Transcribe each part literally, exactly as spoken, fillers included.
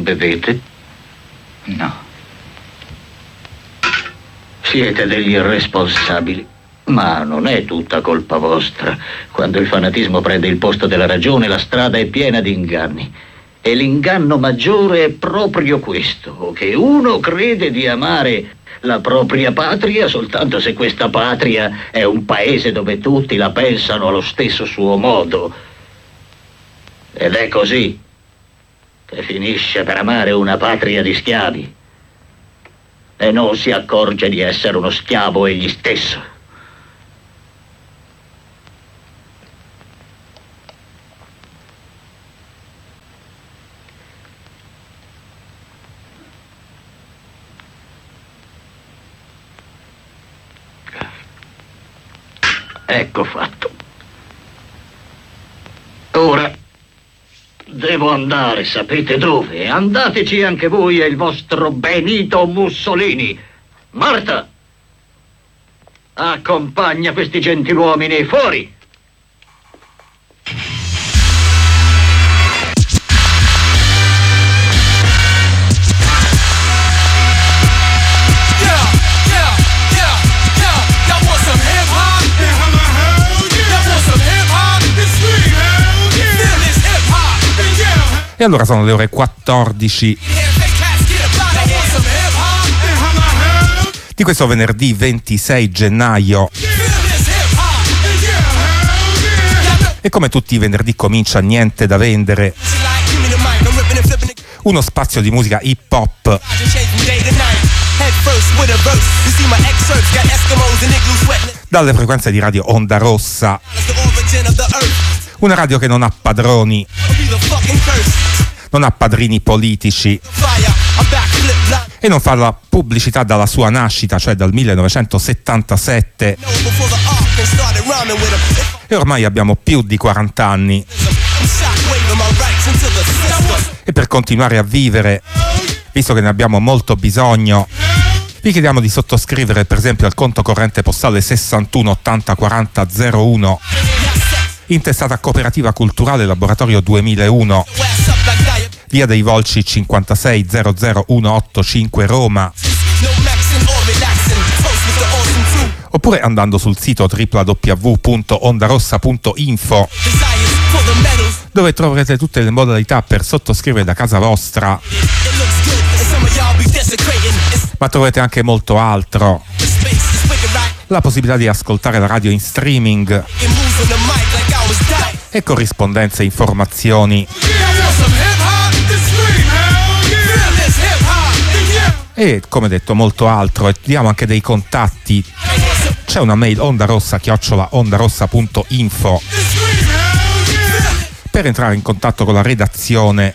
bevete? No. Siete degli irresponsabili. Ma non è tutta colpa vostra. Quando il fanatismo prende il posto della ragione, la strada è piena di inganni. E l'inganno maggiore è proprio questo, che uno crede di amare la propria patria soltanto se questa patria è un paese dove tutti la pensano allo stesso suo modo. Ed è così che finisce per amare una patria di schiavi e non si accorge di essere uno schiavo egli stesso. Ecco fatto. Ora devo andare, sapete dove? Andateci anche voi e il vostro Benito Mussolini. Marta, accompagna questi gentiluomini fuori. E allora sono le ore quattordici di questo venerdì ventisei gennaio. E come tutti i venerdì comincia Niente da vendere, uno spazio di musica hip hop dalle frequenze di radio Onda Rossa, una radio che non ha padroni, non ha padrini politici e non fa la pubblicità dalla sua nascita, cioè dal millenovecentosettantasette, e ormai abbiamo più di quaranta anni. E per continuare a vivere, visto che ne abbiamo molto bisogno, vi chiediamo di sottoscrivere per esempio al conto corrente postale sessantuno ottanta quaranta zero uno, intestata Cooperativa Culturale Laboratorio duemilauno, via dei Volci cinquantasei zero zero uno otto cinque Roma, oppure andando sul sito w w w punto ondarossa punto info, dove troverete tutte le modalità per sottoscrivere da casa vostra, ma troverete anche molto altro, la possibilità di ascoltare la radio in streaming e corrispondenze e informazioni, e come detto molto altro. E diamo anche dei contatti. C'è una mail ondarossa chiocciola ondarossa punto info per entrare in contatto con la redazione,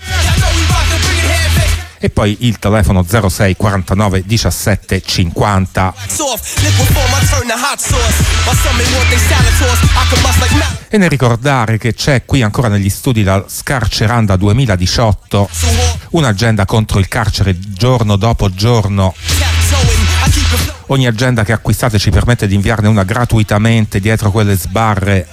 e poi il telefono zero sei quarantanove diciassette cinquanta. E nel ricordare che c'è qui ancora negli studi la Scarceranda duemiladiciotto, un'agenda contro il carcere giorno dopo giorno. Ogni agenda che acquistate ci permette di inviarne una gratuitamente dietro quelle sbarre.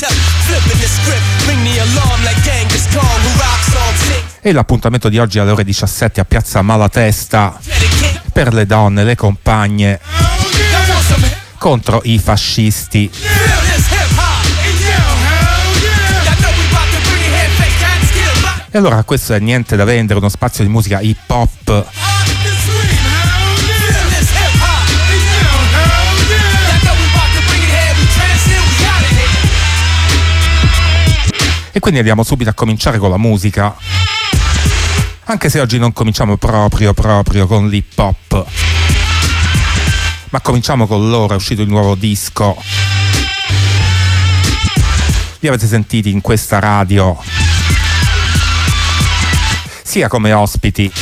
E l'appuntamento di oggi alle ore diciassette a Piazza Malatesta per le donne, le compagne, contro i fascisti. E allora questo è Niente da vendere, uno spazio di musica hip hop e quindi andiamo subito a cominciare con la musica, anche se oggi non cominciamo proprio proprio con l'hip hop, ma cominciamo con loro. È uscito il nuovo disco, li avete sentiti in questa radio sia come ospiti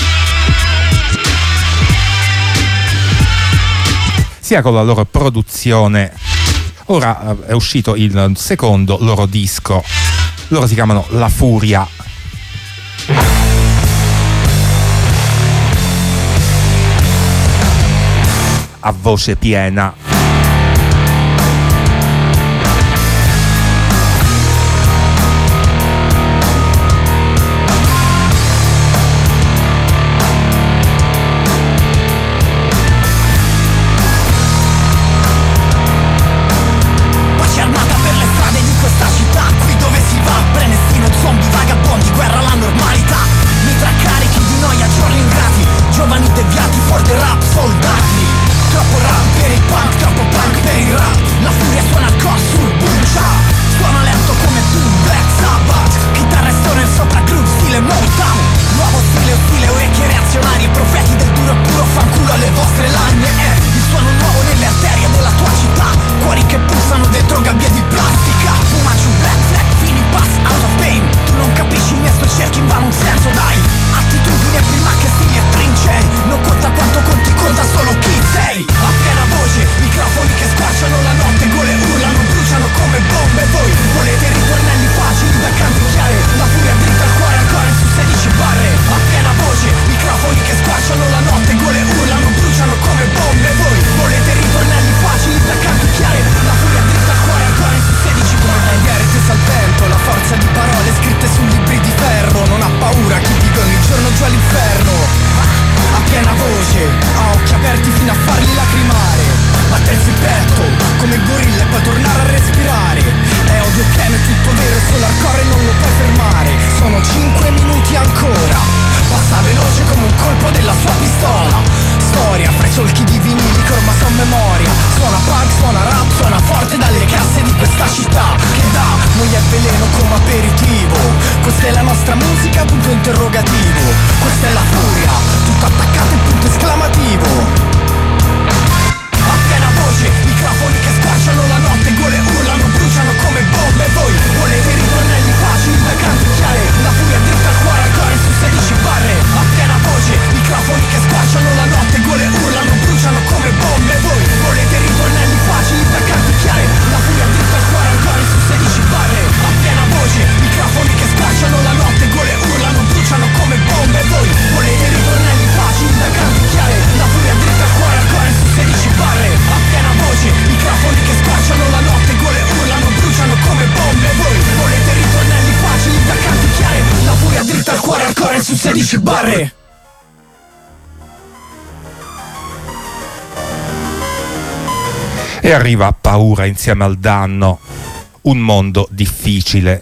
sia con la loro produzione. Ora è uscito il secondo loro disco, loro si chiamano La Furia. A voce piena. come gorilla e poi tornare a respirare. È odio pieno, è tutto vero, è solo hardcore e non lo puoi fermare. Sono cinque minuti ancora, passa veloce come un colpo della sua pistola. Storia fra i solchi di vinili che ormai son memoria. Suona punk, suona rap, suona forte dalle casse di questa città. Che da noi è veleno come aperitivo. Questa è la nostra musica, punto interrogativo. Questa è la furia, tutto attaccato e punto esclamativo. A piena voce, microfoni che squarciano la notte, gole urlano, bruciano come bombe. Voi volete ritornelli facili per canticchiare la furia dritta al cuore, ancora su sedici barre. A piena voce, microfoni che squarciano la notte, gole urlano, bruciano come bombe. Voi volete ritornelli facili per canticchiare la furia dritta al cuore, ancora su sedici barre. A piena voce, microfoni che squarciano la notte, gole urlano, bruciano come bombe. Voi volete ritornelli facili da canticchiare la furia dritta al cuore, ancora su sedici barre. A piena voce, microfoni che squarciano la notte, gole urlano, bruciano come bombe. Voi volete ritornelli facili da canticchiare la furia dritta al cuore, ancora su sedici barre. E arriva Paura insieme al danno, un mondo difficile.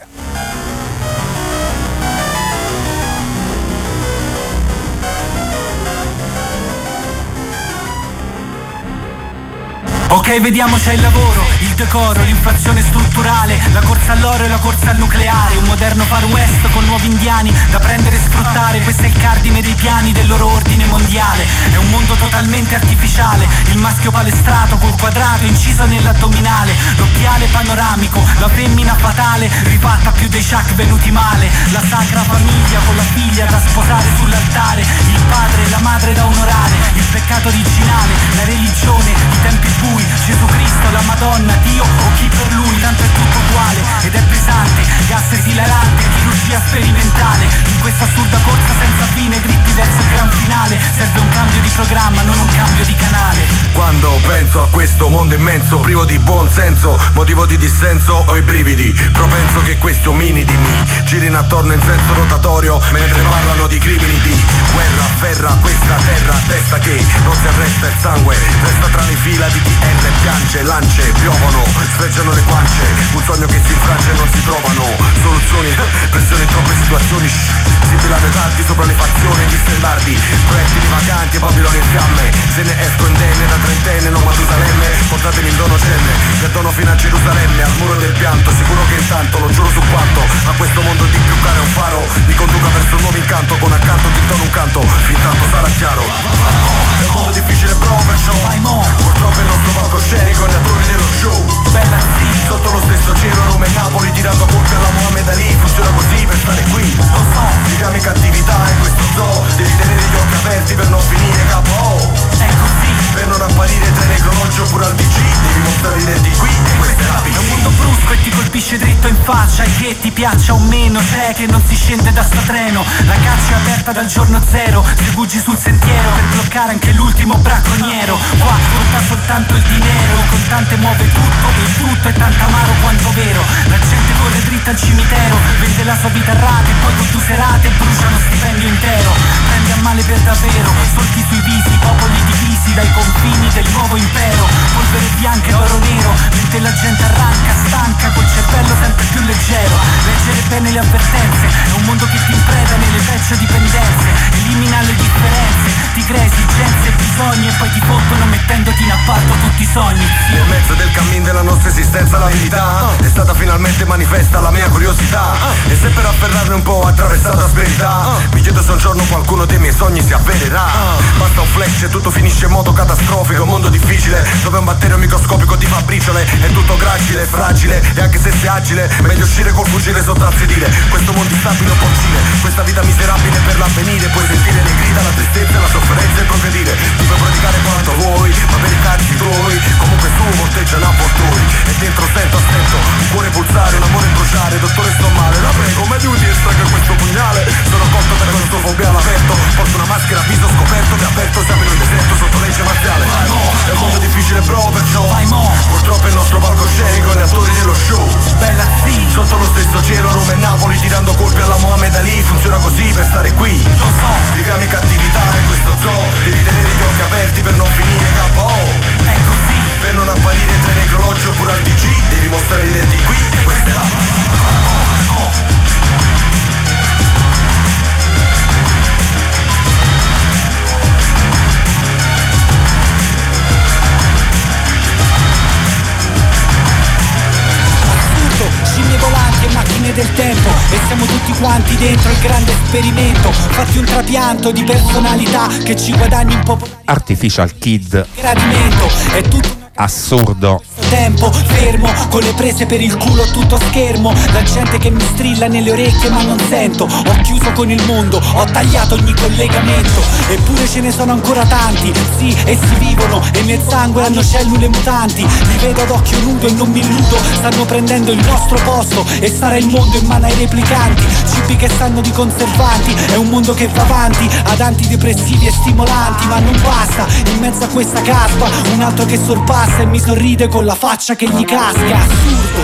Ok, vediamo se è il lavoro, il decoro, l'inflazione strutturale, la corsa all'oro e la corsa al nucleare, un moderno far west con nuovi indiani da prendere e sfruttare. Questo è il cardine dei piani del loro ordine mondiale. È un mondo totalmente artificiale, il maschio palestrato col quadrato inciso nell'addominale, l'occhiale panoramico, la femmina fatale rifatta più dei Shaq venuti male, la sacra famiglia con la figlia da sposare sull'altare, il padre e la madre da onorare, il peccato originale, la religione, i tempi bui, Gesù Cristo, la Madonna, Dio o chi per lui, tanto è tutto uguale ed è pesante, gas esilarante, chirurgia sperimentale, in questa assurda corsa senza fine, dritti verso il gran finale, serve un cambio di programma, non un cambio di canale. Quando penso a questo mondo immenso, privo di buon senso, motivo di dissenso ho i brividi, propenso che questi ominidi mi girino attorno in senso rotatorio, mentre parlano di crimini di guerra, afferra questa terra, testa che non si arresta, il sangue resta tra le fila di chi R piange, lance, piovono, sfrecciano le guance, un sogno che si infrange e non si trovano soluzioni, pressione in troppe situazioni, si filano tanti sopra le fazioni, gli stendardi, proiettili vacanti e Babilone in fiamme, se ne esco indenne da trentenne, non Matusalemme, portatemi in dono cenne, perdono fino a Gerusalemme, al muro del pianto, sicuro che intanto, lo giuro su quanto, a questo mondo di più caro è un faro, mi conduca verso un nuovo incanto, con accanto ti dono un canto, fin tanto sarà chiaro. È un mondo difficile bro, perciò purtroppo il nostro palcoscenico è attori dello show. Bella sì, sotto lo stesso cielo, Roma e Napoli, tirando colpi alla Mohamed Ali, funziona così per stare qui. Lo so, legami cattività in questo zoo, devi tenere gli occhi aperti per non finire K O. È così, per non apparire tra i necrologi oppure al D G, devi mostrare i denti qui e queste rapi. è un mondo brusco e ti colpisce dritto in faccia, e che ti piaccia o meno, c'è che non si scende da sto treno, la caccia è aperta dal giorno zero, se buggi sul sentiero per bloccare anche l'ultimo bracconiero. Qua conta soltanto il dinero, il contante muove tutto, il tutto è tanto amaro quanto vero, la gente corre dritta al cimitero, vende la sua vita a rate, poi con due serate bruciano stipendio intero, prendi a male per davvero, solchi sui visi, popoli divisi dai confini del nuovo impero, polvere bianca e oro nero, mentre la gente arranca, stanca, col cervello sempre più leggero, leggere bene le avvertenze, è un mondo che ti impreda nelle vecchie dipendenze, elimina le differenze, ti crea esigenze e bisogni e poi ti fottono mettendoti in appalto tutti i sogni. Nel mezzo del cammin della nostra esistenza la verità è stata finalmente manifesta la mia curiosità, e se per afferrarne un po' ho attraversato asperità, mi chiedo se un giorno qualcuno dei miei sogni si avvererà. Basta un flash e tutto finisce in modo catastrofico, un mondo difficile dove un batterio microscopico ti fa briciole, è tutto gracile, fragile e anche se sei agile meglio uscire col fucile sotto al sedile. Questo mondo instabile un po' cile, questa vita miserabile per l'avvenire, puoi sentire le grida, la tristezza, la sofferenza e progredire, tu puoi praticare quanto vuoi ma per i cazzi tuoi comunque su volteggia la portoi, e dentro sento a stento un cuore pulsare, un amore bruciare, dottore sto male, la prego mi aiuti e estragga questo pugnale, sono colto da questo fobia all'aperto, porto una maschera a viso scoperto, che aperto siamo in un deserto sotto legge marziale. Vai mo, è un mondo difficile bro, perciò vai mo, purtroppo il nostro palcoscenico è attori dello show. Bella sì, sotto lo stesso cielo, Roma e Napoli, tirando colpi alla Mohamed Ali, funziona così per stare qui. Lo so, legami cattività in questo zoo, devi tenere gli occhi aperti per non finire K O. È così, per non apparire tra i necrologi siamo tutti quanti dentro il grande esperimento. Fatti un trapianto di personalità che ci guadagni un po'. Artificial Kid, Gradimento, è tutto assurdo. tempo fermo, con le prese per il culo tutto schermo. La gente che mi strilla nelle orecchie ma non sento. Ho chiuso con il mondo, ho tagliato ogni collegamento. Eppure ce ne sono ancora tanti, sì, essi vivono e nel sangue hanno cellule mutanti. Li vedo ad occhio nudo e non mi illudo. Stanno prendendo il nostro posto e sarà il mondo in mano ai replicanti. Cibi che sanno di conservanti, è un mondo che va avanti ad antidepressivi e stimolanti. Ma non basta, in mezzo a questa caspa un altro che sorpassa e mi sorride con la faccia che gli casca. Assurdo.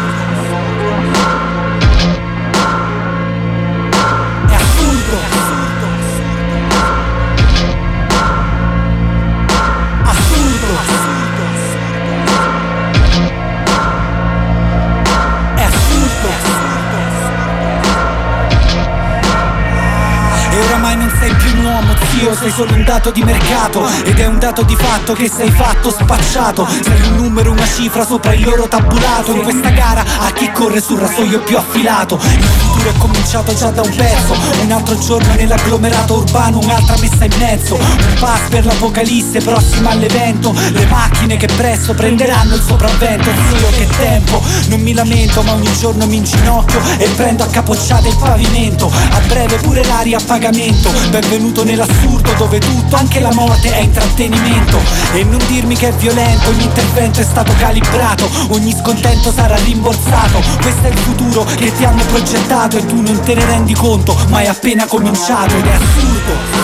È assurdo. Assurdo. È assurdo. E oramai non sei più un uomo, zio, sei solo un dato di mercato. Ed è un dato di fatto che sei fatto spacciato. Sei un numero, una cifra sopra il loro tabulato. In questa gara a chi corre sul rasoio più affilato. Il futuro è cominciato già da un pezzo. Un altro giorno nell'agglomerato urbano, un'altra messa in mezzo. Un pass per l'apocalisse prossima all'evento. Le macchine che presto prenderanno il sopravvento. Zio, che tempo, non mi lamento, ma ogni giorno mi inginocchio e prendo a capocciate il pavimento. A breve pure l'aria a pagamento. Benvenuto nell'assurdo dove tutto, anche la morte, è intrattenimento. E non dirmi che è violento, ogni intervento è stato calibrato. Ogni scontento sarà rimborsato. Questo è il futuro che ti hanno progettato e tu non te ne rendi conto, ma è appena cominciato ed è assurdo.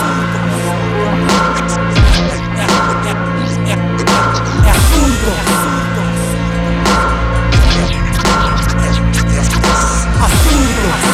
È assurdo. Assurdo.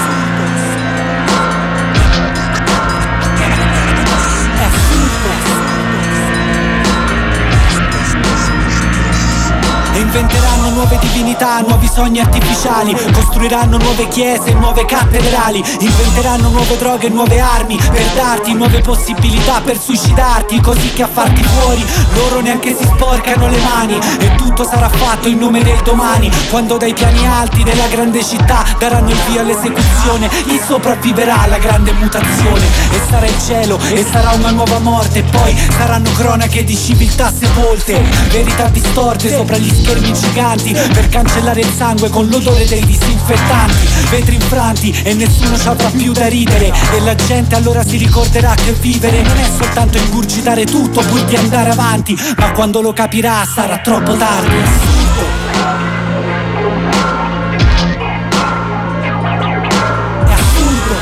Inventeranno nuove divinità, nuovi sogni artificiali. Costruiranno nuove chiese, nuove cattedrali. Inventeranno nuove droghe, nuove armi per darti nuove possibilità per suicidarti. Così che a farti fuori loro neanche si sporcano le mani. E tutto sarà fatto in nome del domani, quando dai piani alti della grande città daranno il via all'esecuzione. Chi sopravviverà alla grande mutazione? E sarà il cielo, e sarà una nuova morte. E poi saranno cronache di civiltà sepolte, verità distorte sopra gli schermi giganti, per cancellare il sangue con l'odore dei disinfettanti. Vetri infranti e nessuno ci avrà più da ridere. E la gente allora si ricorderà che vivere non è soltanto ingurgitare tutto pur di andare avanti. Ma quando lo capirà sarà troppo tardi. È assurdo.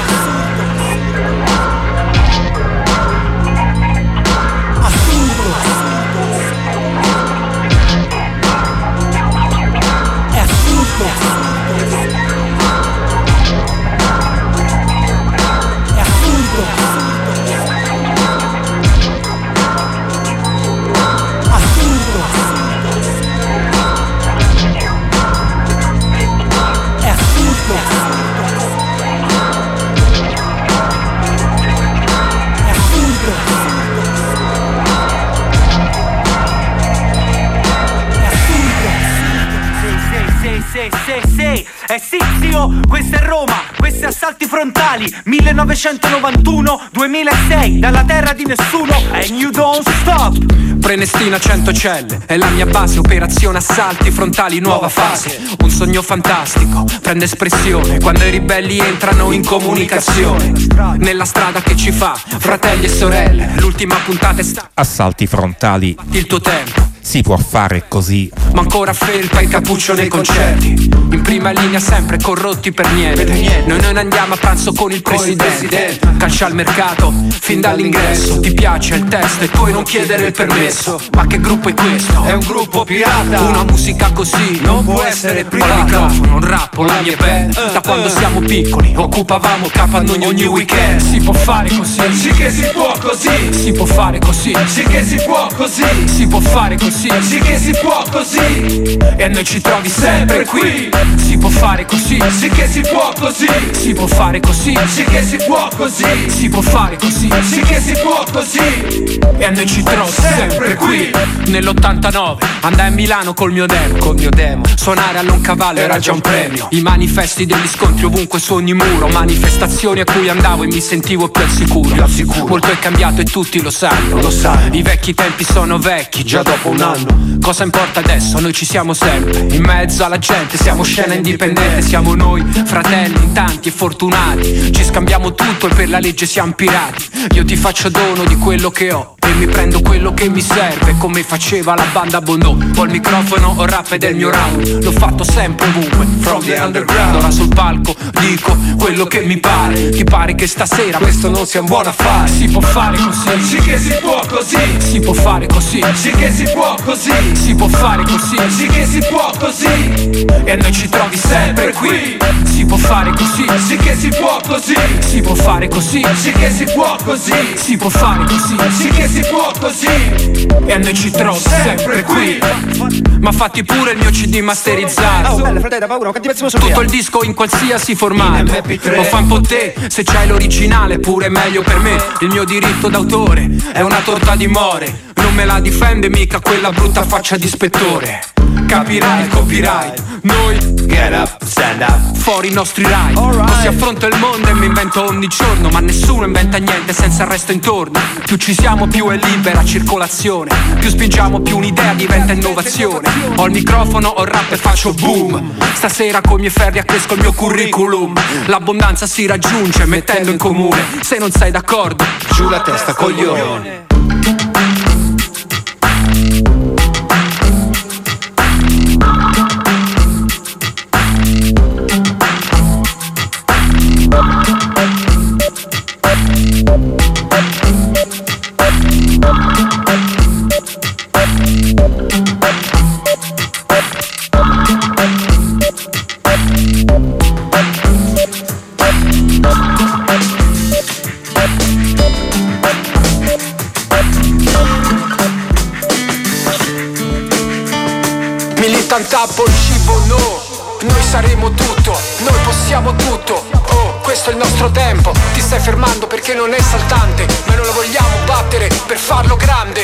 Assurdo. È assurdo. È assurdo. Assurdo. È assurdo. È assurdo. È assurdo. Sì, sì, sì, sì, è sì, zio, questa è Roma, questi assalti frontali, millenovecentonovantuno duemilasei, dalla terra di nessuno, and you don't stop. Prenestina cento celle, è la mia base, operazione assalti frontali, nuova fase. Un sogno fantastico, prende espressione quando i ribelli entrano in comunicazione. Nella strada che ci fa, fratelli e sorelle, l'ultima puntata è stata Assalti frontali. il tuo tempo. Si può fare così. Ma ancora felpa e cappuccio nei concerti. In prima linea sempre corrotti per niente. Noi non andiamo a pranzo con il presidente. Calcia al mercato fin dall'ingresso. Ti piace il testo e puoi non chiedere il permesso. Ma che gruppo è questo? È un gruppo pirata. Una musica così non può essere privata. Ho il microfono, un rappo, la mia band. Da quando siamo piccoli occupavamo Capannogno ogni weekend. Si può fare così. Sì che si può così. Si può fare così. Sì che si può così. Si può fare così. Sì che si può così. E a noi ci trovi sempre qui. Si può fare così, sì che si può così, si può fare così, sì che si può così, si può fare così, sì che si può così. E a noi ci trovo sempre qui. Nell'ottantanove andai a Milano col mio demo, col mio demo. Suonare a Loncavallo era già un premio. I manifesti degli scontri ovunque su ogni muro, manifestazioni a cui andavo e mi sentivo più al sicuro, più al sicuro. Molto è cambiato e tutti lo sanno, lo sanno. I vecchi tempi sono vecchi, già dopo un anno. Cosa importa adesso? Noi ci siamo sempre, in mezzo alla gente, siamo scena indipendente. Siamo noi, fratelli, tanti e fortunati. Ci scambiamo tutto e per la legge siamo pirati. Io ti faccio dono di quello che ho e mi prendo quello che mi serve, come faceva la banda Bono. Ho il microfono, ho rap ed è il mio round. L'ho fatto sempre ovunque, from the underground. Ora sul palco dico quello che mi pare. Ti pare che stasera questo non sia un buon affare? Si può fare così, sì che si può così, si può fare così, sì che si può così, si può fare così, sì che si può così. E a noi ci trovi sempre qui. Si può fare così, sì che si può così, si può fare così, sì che si può così, si può fare così, sì che si può così. E a noi ci trovi sempre qui. Ma fatti pure il mio C D masterizzato, tutto il disco in qualsiasi formato. Lo fa un po' te, se c'hai l'originale pure meglio per me. Il mio diritto d'autore è una torta di more. Non me la difende mica quella brutta faccia di ispettore. Capirai il copyright, noi Get up, stand up, fuori i nostri right. Così affronto il mondo e mi invento ogni giorno. Ma nessuno inventa niente senza il resto intorno. Più ci siamo più è libera circolazione. Più spingiamo più un'idea diventa innovazione. Ho il microfono, ho il rap e faccio boom. Stasera coi miei ferri accresco il mio curriculum. L'abbondanza si raggiunge mettendo in comune. Se non sei d'accordo, giù la testa coglione. Militant up il cibo no. Noi saremo tutto, noi possiamo tutto. Oh, questo è il nostro tempo. Ti stai fermando perché non è esaltante, ma noi lo vogliamo battere per farlo grande.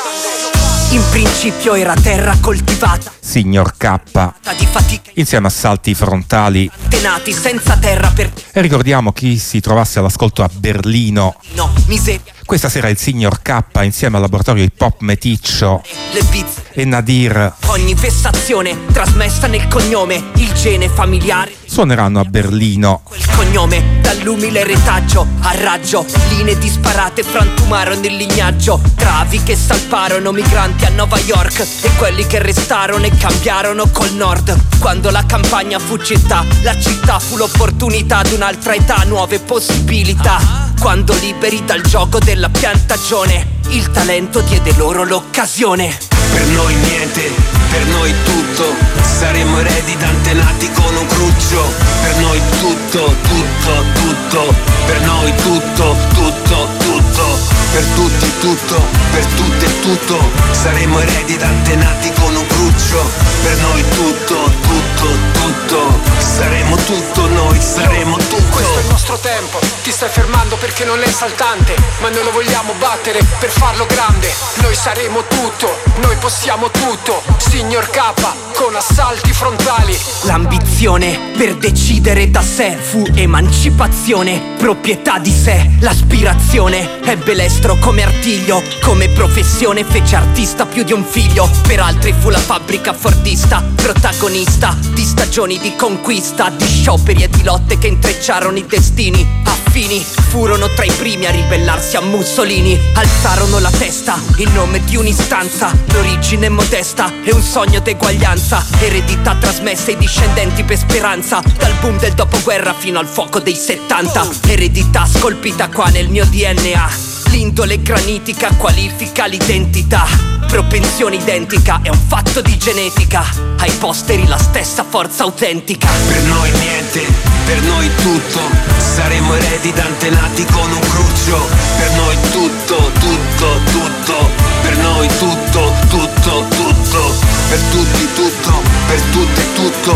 In principio era terra coltivata, Signor K, di fatica, insieme a Salti Frontali. tenati senza terra per E ricordiamo chi si trovasse all'ascolto a Berlino. no, miseria, Questa sera il Signor K insieme al laboratorio Hip Hop Meticcio le bizze, e Nadir ogni vessazione trasmessa nel cognome, il gene familiare, suoneranno a Berlino. quel cognome dall'umile retaggio a raggio, linee disparate frantumarono il lignaggio, travi che salparono migranti a New York e quelli che restarono e cambiarono col nord. Quando la campagna fu città, la città fu l'opportunità d'un'altra età, nuove possibilità. Quando liberi dal gioco della piantagione, il talento diede loro l'occasione. Per noi niente, per noi tutto. Saremo eredi da antenati con un cruccio. Per noi tutto, tutto, tutto. Per noi tutto, tutto, tutto. Per tutti tutto, per tutte tutto. Saremo eredi da antenati con un cruccio. Per noi tutto, tutto, tutto. Saremo tutto, noi saremo tutto. Questo è il nostro tempo, ti stai fermando perché non è esaltante, ma noi lo vogliamo battere per farlo grande. Noi saremo tutto, noi possiamo tutto. Signor K con assalti frontali. L'ambizione per decidere da sé fu emancipazione, proprietà di sé. L'aspirazione ebbe l'estro come artiglio, come professione fece artista più di un figlio. Per altri fu la fabbrica fordista, protagonista di stagioni di conquista, di scioperi e di lotte che intrecciarono i destini. Affini furono tra i primi a ribellarsi a Mussolini. Alzarono la testa in nome di un'istanza, l'origine modesta e un sogno d'eguaglianza, eredità trasmessa ai discendenti per speranza, dal boom del dopoguerra fino al fuoco dei settanta. Eredità scolpita qua nel mio D N A, l'indole granitica qualifica l'identità. Propensione identica è un fatto di genetica, ai posteri la stessa forza autentica. Per noi niente, per noi tutto. Saremo eredi da antenati con un cruccio. Per noi tutto, tutto, tutto. Per noi tutto, tutto, tutto. Per tutti tutto, per tutte tutto.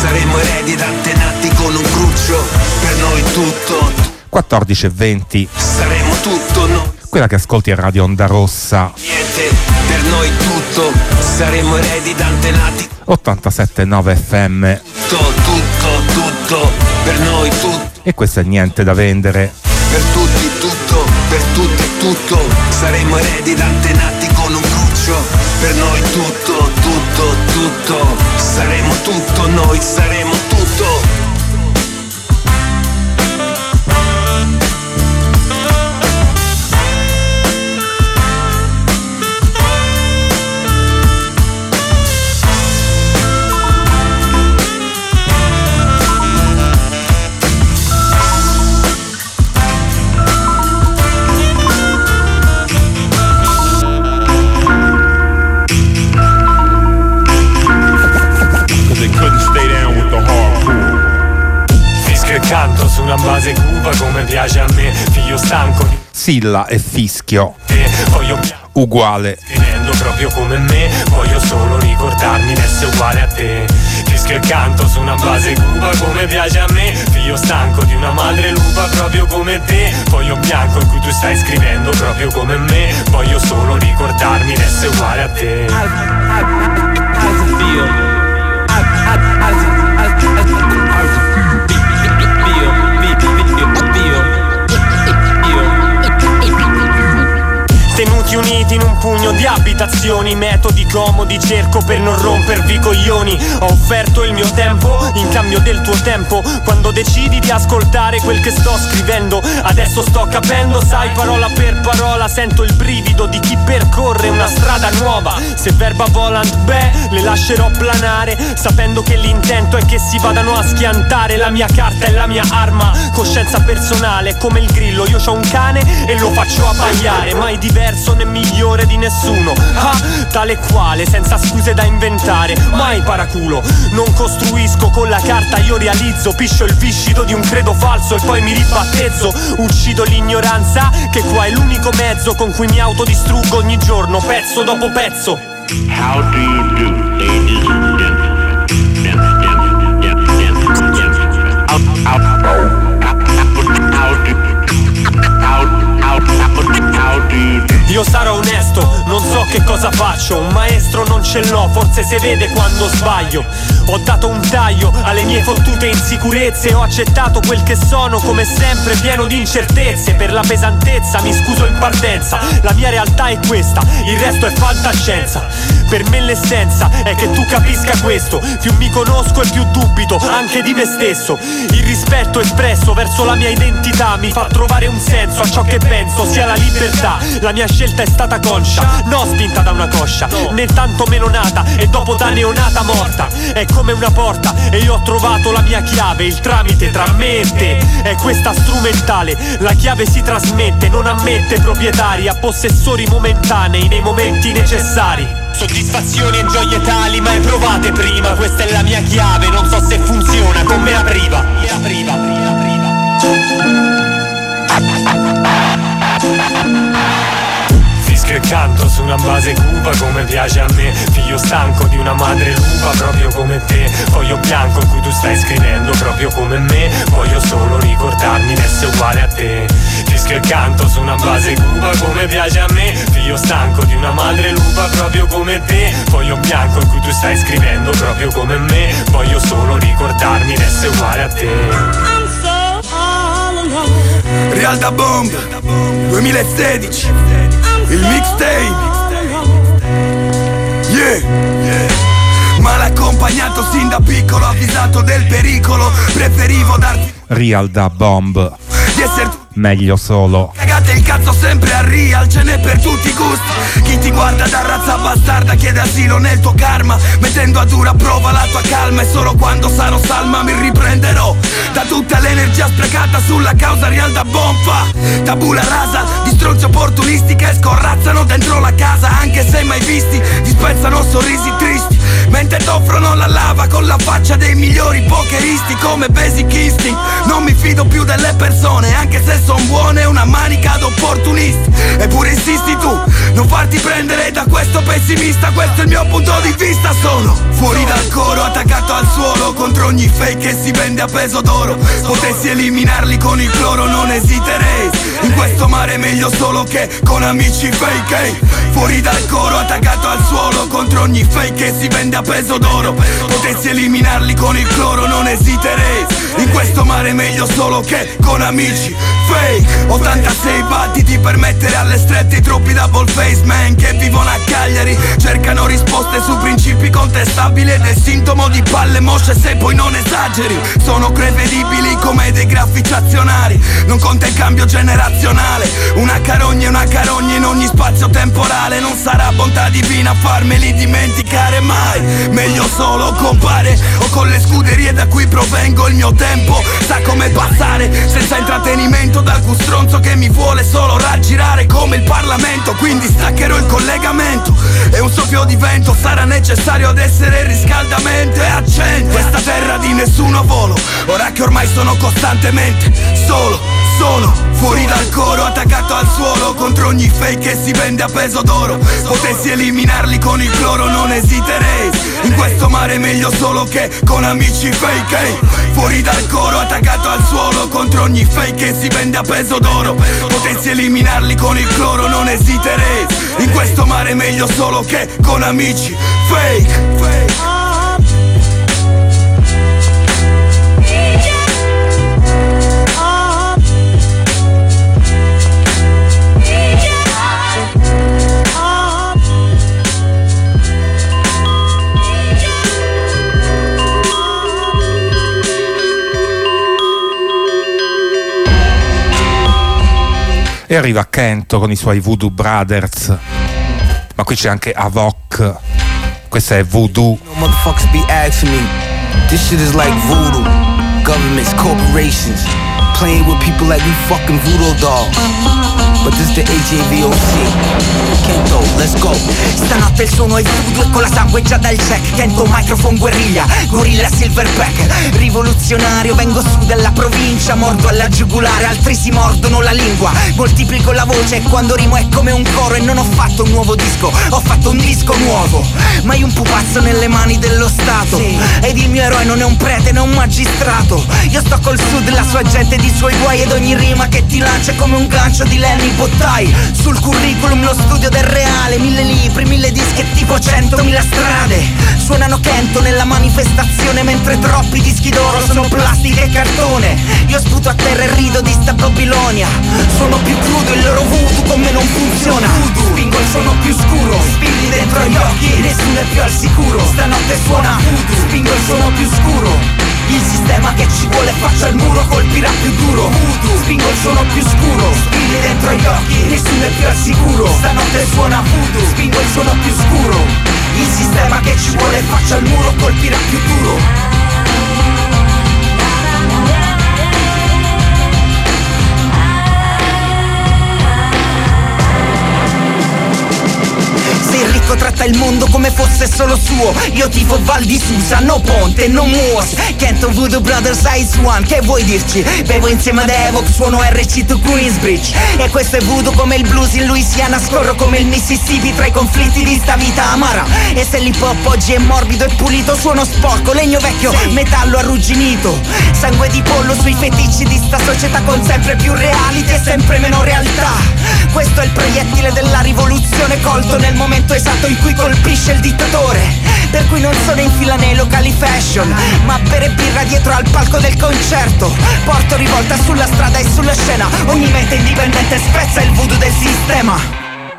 saremo eredi da antenati con un cruccio. Per noi tutto, quattordici e venti. Saremo tutto, no. Quella che ascolti è Radio Onda Rossa. Niente, per noi tutto, saremo eredi da antenati. ottantasette virgola nove F M. Tutto, tutto, tutto, per noi tutto. E questo è Niente da vendere. Per tutti tutto, per tutti tutto, saremo eredi da antenati con un cruccio. Per noi tutto, tutto, tutto, saremo tutto, noi saremo tutto. Canto su una base cupa come piace a me, figlio stanco di Silla e Fischio te, voglio uguale. scrivendo proprio come me, voglio solo ricordarmi d'essere uguale a te. Fischio e canto su una base cupa come piace a me, figlio stanco di una madre lupa proprio come te. Foglio bianco in cui tu stai scrivendo proprio come me, voglio solo ricordarmi d'essere uguale a te. How's it feel? How's tenuti uniti in un pugno di abitazioni, metodi comodi cerco per non rompervi i coglioni. Ho offerto il mio tempo in cambio del tuo tempo, quando decidi di ascoltare quel che sto scrivendo. Adesso sto capendo, sai, parola per parola sento il brivido di chi percorre una strada nuova. Se verba volant, beh, le lascerò planare, sapendo che l'intento è che si vadano a schiantare. La mia carta è la mia arma, coscienza personale come il grillo. Io c'ho un cane e lo faccio abbaiare, mai diverso né migliore di nessuno, ah, tale quale, senza scuse da inventare, mai paraculo. Non costruisco con la carta, io realizzo, piscio il viscido di un credo falso e poi mi ribattezzo. Uccido l'ignoranza, che qua è l'unico mezzo con cui mi autodistruggo ogni giorno, pezzo dopo pezzo. How do you do, ladies and gentlemen? How, how, how do How do you do? Io sarò onesto, non so che cosa faccio, un maestro non ce l'ho, forse si vede quando sbaglio. Ho dato un taglio alle mie fottute insicurezze, ho accettato quel che sono come sempre pieno di incertezze. Per la pesantezza mi scuso in partenza, la mia realtà è questa, il resto è fantascienza. Per me l'essenza è che tu capisca questo, più mi conosco e più dubito anche di me stesso. Il rispetto espresso verso la mia identità mi fa trovare un senso a ciò che penso sia la libertà. La mia scelta è stata conscia, non spinta da una coscia, né tanto meno nata e dopo da neonata morta. È come una porta e io ho trovato la mia chiave, il tramite tra me e te. È questa strumentale, la chiave si trasmette, non ammette proprietari, a possessori momentanei nei momenti necessari. Soddisfazioni e gioie tali mai provate prima, questa è la mia chiave, non so se funziona, con me apriva, me apriva, me apriva. Fischio e canto su una base cupa come piace a me, figlio stanco di una madre lupa proprio come te. Foglio bianco in cui tu stai scrivendo proprio come me, voglio solo ricordarmi d'essere uguale a te. Fischio e canto su una base cupa come piace a me, figlio stanco di una madre lupa proprio come te. Foglio bianco in cui tu stai scrivendo proprio come me, voglio solo ricordarmi d'essere uguale a te. I'm so all alone. Real da Bomb duemilasedici, il mixtape. Yeah, yeah. Mal accompagnato sin da piccolo, avvisato del pericolo, preferivo darti Real da Bomb, di essere meglio solo. Cagate il cazzo sempre a real, ce n'è per tutti i gusti. Chi ti guarda da razza bastarda chiede asilo nel tuo karma, mettendo a dura prova la tua calma. E solo quando sarò salma mi riprenderò da tutta l'energia sprecata sulla causa Real da Bomba. Tabula rasa di stronzi opportunisti che scorrazzano dentro la casa, anche se mai visti dispensano sorrisi tristi, mentre te t'offrono la lava con la faccia dei migliori pokeristi come Basic Instinct. Non mi fido più delle persone, anche se son buone, una manica d'opportunisti. Eppure insisti tu, non farti prendere da questo pessimista. Questo è il mio punto di vista. Sono fuori dal coro, attaccato al suolo contro ogni fake che si vende a peso d'oro. Potessi eliminarli con il cloro non esiterei. In questo mare è meglio solo che con amici fake, hey. Fuori dal coro, attaccato al suolo contro ogni fake che si vende a peso d'oro. Potessi eliminarli con il cloro non esiterei. In questo mare è meglio solo che con amici fake. ottantasei battiti per mettere alle strette i troppi double face man che vivono a Cagliari. Cercano risposte su principi contestabili ed è sintomo di palle mosce se poi non esageri. Sono prevedibili come dei grafici azionari. Non conta il cambio generazionale. Una carogna è una carogna in ogni spazio temporale. Non sarà bontà divina farmeli dimenticare mai. Meglio solo compare o con le scuderie da cui provengo. Il mio tempo sa come passare senza intrattenimento da alcun stronzo che mi vuole solo raggirare come il Parlamento. Quindi staccherò il collegamento e un soffio di vento sarà necessario ad essere il riscaldamento. E accendo questa terra di nessuno volo, ora che ormai sono costantemente solo. Sono fuori dal coro, attaccato al suolo contro ogni fake che si vende a peso d'oro. Potessi eliminarli con il cloro non esiterei. In questo mare è meglio solo che con amici fake, hey. Fuori dal coro, attaccato al suolo contro ogni fake che si vende a peso d'oro. Potessi eliminarli con il cloro non esiterei. In questo mare è meglio solo che con amici fake, fake. E arriva Kento con i suoi Voodoo Brothers. Ma qui c'è anche Avok. Questa è Voodoo. Motherfuckers be asking me. This shit is like voodoo. Governments, corporations, playing with people like we fucking voodoo dolls. But this the A J V O C. Kento, let's go. Stanotte il suono è voodoo e con la sangue già dal check. Kento, microphone, guerriglia, gorilla, silverback. Rivoluzionario, vengo su dalla provincia. Mordo alla giugulare, altri si mordono la lingua. Moltiplico la voce e quando rimo è come un coro. E non ho fatto un nuovo disco, ho fatto un disco nuovo. Ma io un pupazzo nelle mani dello Stato, sì. Ed il mio eroe non è un prete né un magistrato. Io sto col sud, la sua gente ed i suoi guai. Ed ogni rima che ti lancia è come un gancio di Lenny Bottai. Sul curriculum lo studio del reale. Mille libri, mille dischi e tipo centomila strade. Suonano Kento nella manifestazione, mentre troppi dischi d'oro sono plastica e cartone. Io sputo a terra e rido di sta Babilonia. Sono più crudo, il loro voodoo con me non funziona. Spingo il suono più scuro, spilli dentro gli occhi, nessuno è più al sicuro. Stanotte suona voodoo, spingo il suono più scuro. Il sistema che ci vuole faccia il muro, colpirà più duro. Voodoo, spingo il suono più scuro, spilli dentro gli occhi, nessuno è più al sicuro. Stanotte suona voodoo, spingo il suono più scuro. Il sistema che ci vuole faccia il muro, colpirà più duro. Ricco tratta il mondo come fosse solo suo. Io tifo Val di Susa, no Ponte, no Moos. Kento, Voodoo Brothers, Ice One, che vuoi dirci? Bevo insieme ad Evoc, suono R C to Queensbridge. E questo è voodoo come il blues in Louisiana. Scorro come il Mississippi tra i conflitti di sta vita amara. E se l'hip hop oggi è morbido e pulito, suono sporco, legno vecchio, metallo arrugginito. Sangue di pollo sui feticci di sta società con sempre più reality e sempre meno realtà. Questo è il proiettile della rivoluzione colto nel momento esatto in cui colpisce il dittatore. Per cui non sono in fila nei locali fashion, ma bere birra dietro al palco del concerto. Porto rivolta sulla strada e sulla scena. Ogni mente indipendente spezza il voodoo del sistema.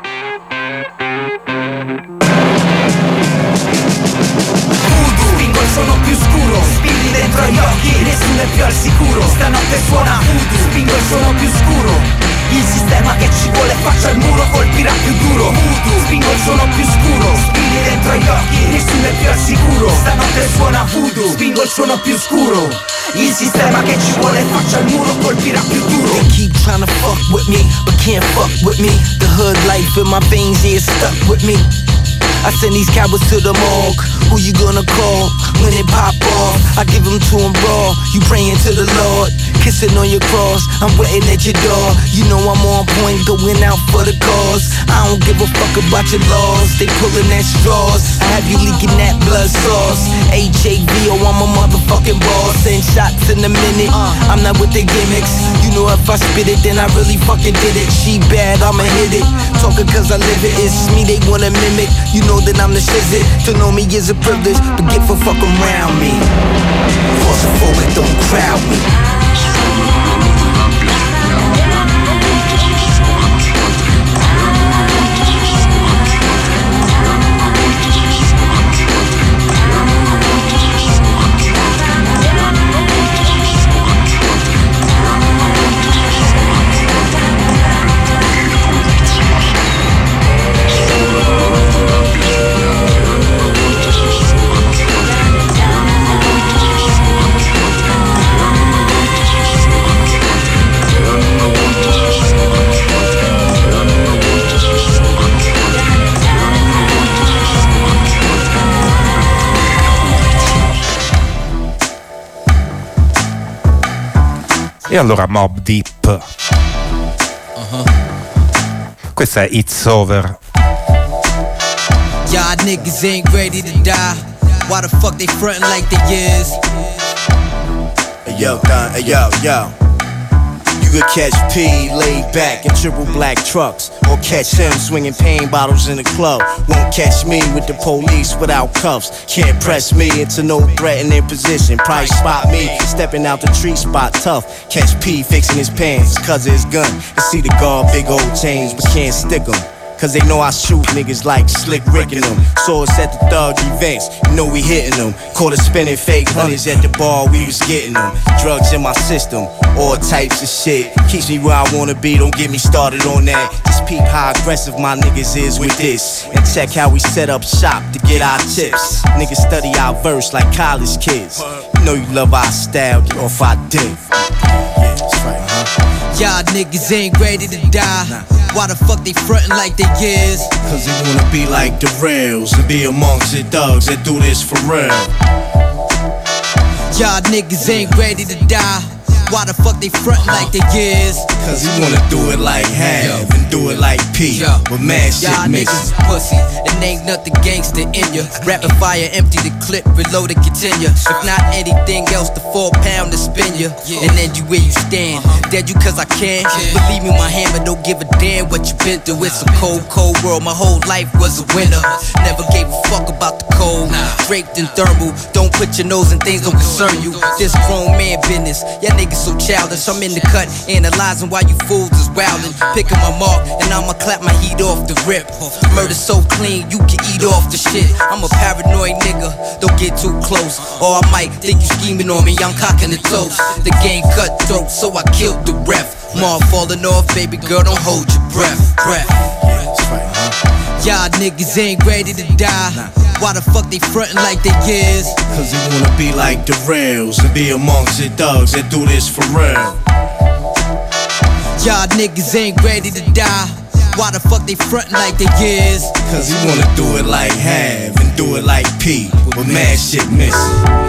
Sono più scuro, spilli dentro gli occhi, nessuno è più al sicuro. Stanotte suona voodoo, spingo il suono più scuro. Il sistema che ci vuole faccia il muro, colpirà più duro. Voodoo, spingo il suono più scuro, spilli dentro gli occhi, nessuno è più al sicuro. Stanotte suona voodoo, spingo il suono più scuro. Il sistema che ci vuole faccia il muro, colpirà più duro. They keep trying to fuck with me, but can't fuck with me. The hood life in my veins is stuck with me. I send these cowards to the morgue. Who you gonna call when it pop off? I give them to them raw. You praying to the Lord, kissing on your cross. I'm waiting at your door. You know I'm on point, going out for the cause. I don't give a fuck about your laws. They pulling at straws. I have you leaking that blood sauce. H A V O, I'm a motherfucking boss. Send shots in a minute. I'm not with the gimmicks. You know if I spit it, then I really fucking did it. She bad, I'ma hit it. Talking cause I live it. It's me they wanna mimic. You know that I'm the shizit. To know me is a privilege, but get for fuck around me. Claustrophobic, don't crowd me. E allora Mobb Deep. Uh-huh. Questa è It's Over. Y'all niggas ain't ready to die. Why the fuck they frontin' like they is? Hey yo, Don, hey yo, yo. You could catch P laid back in triple black trucks, or catch him swinging pain bottles in the club. Won't catch me with the police without cuffs. Can't press me into no threatening position. Probably spot me stepping out the tree spot tough. Catch P fixing his pants cause of his gun. And see the guard big old chains but can't stick 'em. Cause they know I shoot niggas like Slick Rick in them. Saw us at the thug events, you know we hitting them. Caught us spinning fake hundreds at the bar, we was getting them. Drugs in my system, all types of shit. Keeps me where I wanna be, don't get me started on that. Just peep how aggressive my niggas is with this. And check how we set up shop to get our tips. Niggas study our verse like college kids. You know you love our style, get off our dick. Yeah, that's right, huh? Y'all niggas ain't ready to die. Why the fuck they frontin' like they is? Cause they wanna be like the rails and be amongst the thugs that do this for real. Y'all niggas ain't ready to die. Why the fuck they frontin' like they is? Cause he wanna do it like Half and do it like P, Yo. but mad shit Y'all mixed. niggas is pussy, and ain't nothing gangster in ya. Rapid fire, empty the clip, reload and continue. If not anything else, the four pound to spin ya. And then you where you stand, dead you cause I can. Believe me, my hammer don't give a damn what you been through. It's a cold, cold world, my whole life was a winter. Never gave a fuck about the cold, draped in thermal. Don't put your nose in things don't concern you. This grown man business, y'all niggas so childish. I'm in the cut, analyzing why you fools is wildin'. Picking my mark, and I'ma clap my heat off the rip. Murder so clean, you can eat off the shit. I'm a paranoid nigga, don't get too close, or I might think you scheming on me, I'm cocking the toast. The game cutthroat, so I killed the ref. Mark falling off, baby girl, don't hold your breath, breath. Y'all niggas ain't ready to die. Why the fuck they frontin' like they is? Cause they wanna be like the rails and be amongst the thugs that do this for real. Y'all niggas ain't ready to die. Why the fuck they frontin' like they is? Cause he wanna do it like Half and do it like P, but mad shit missing.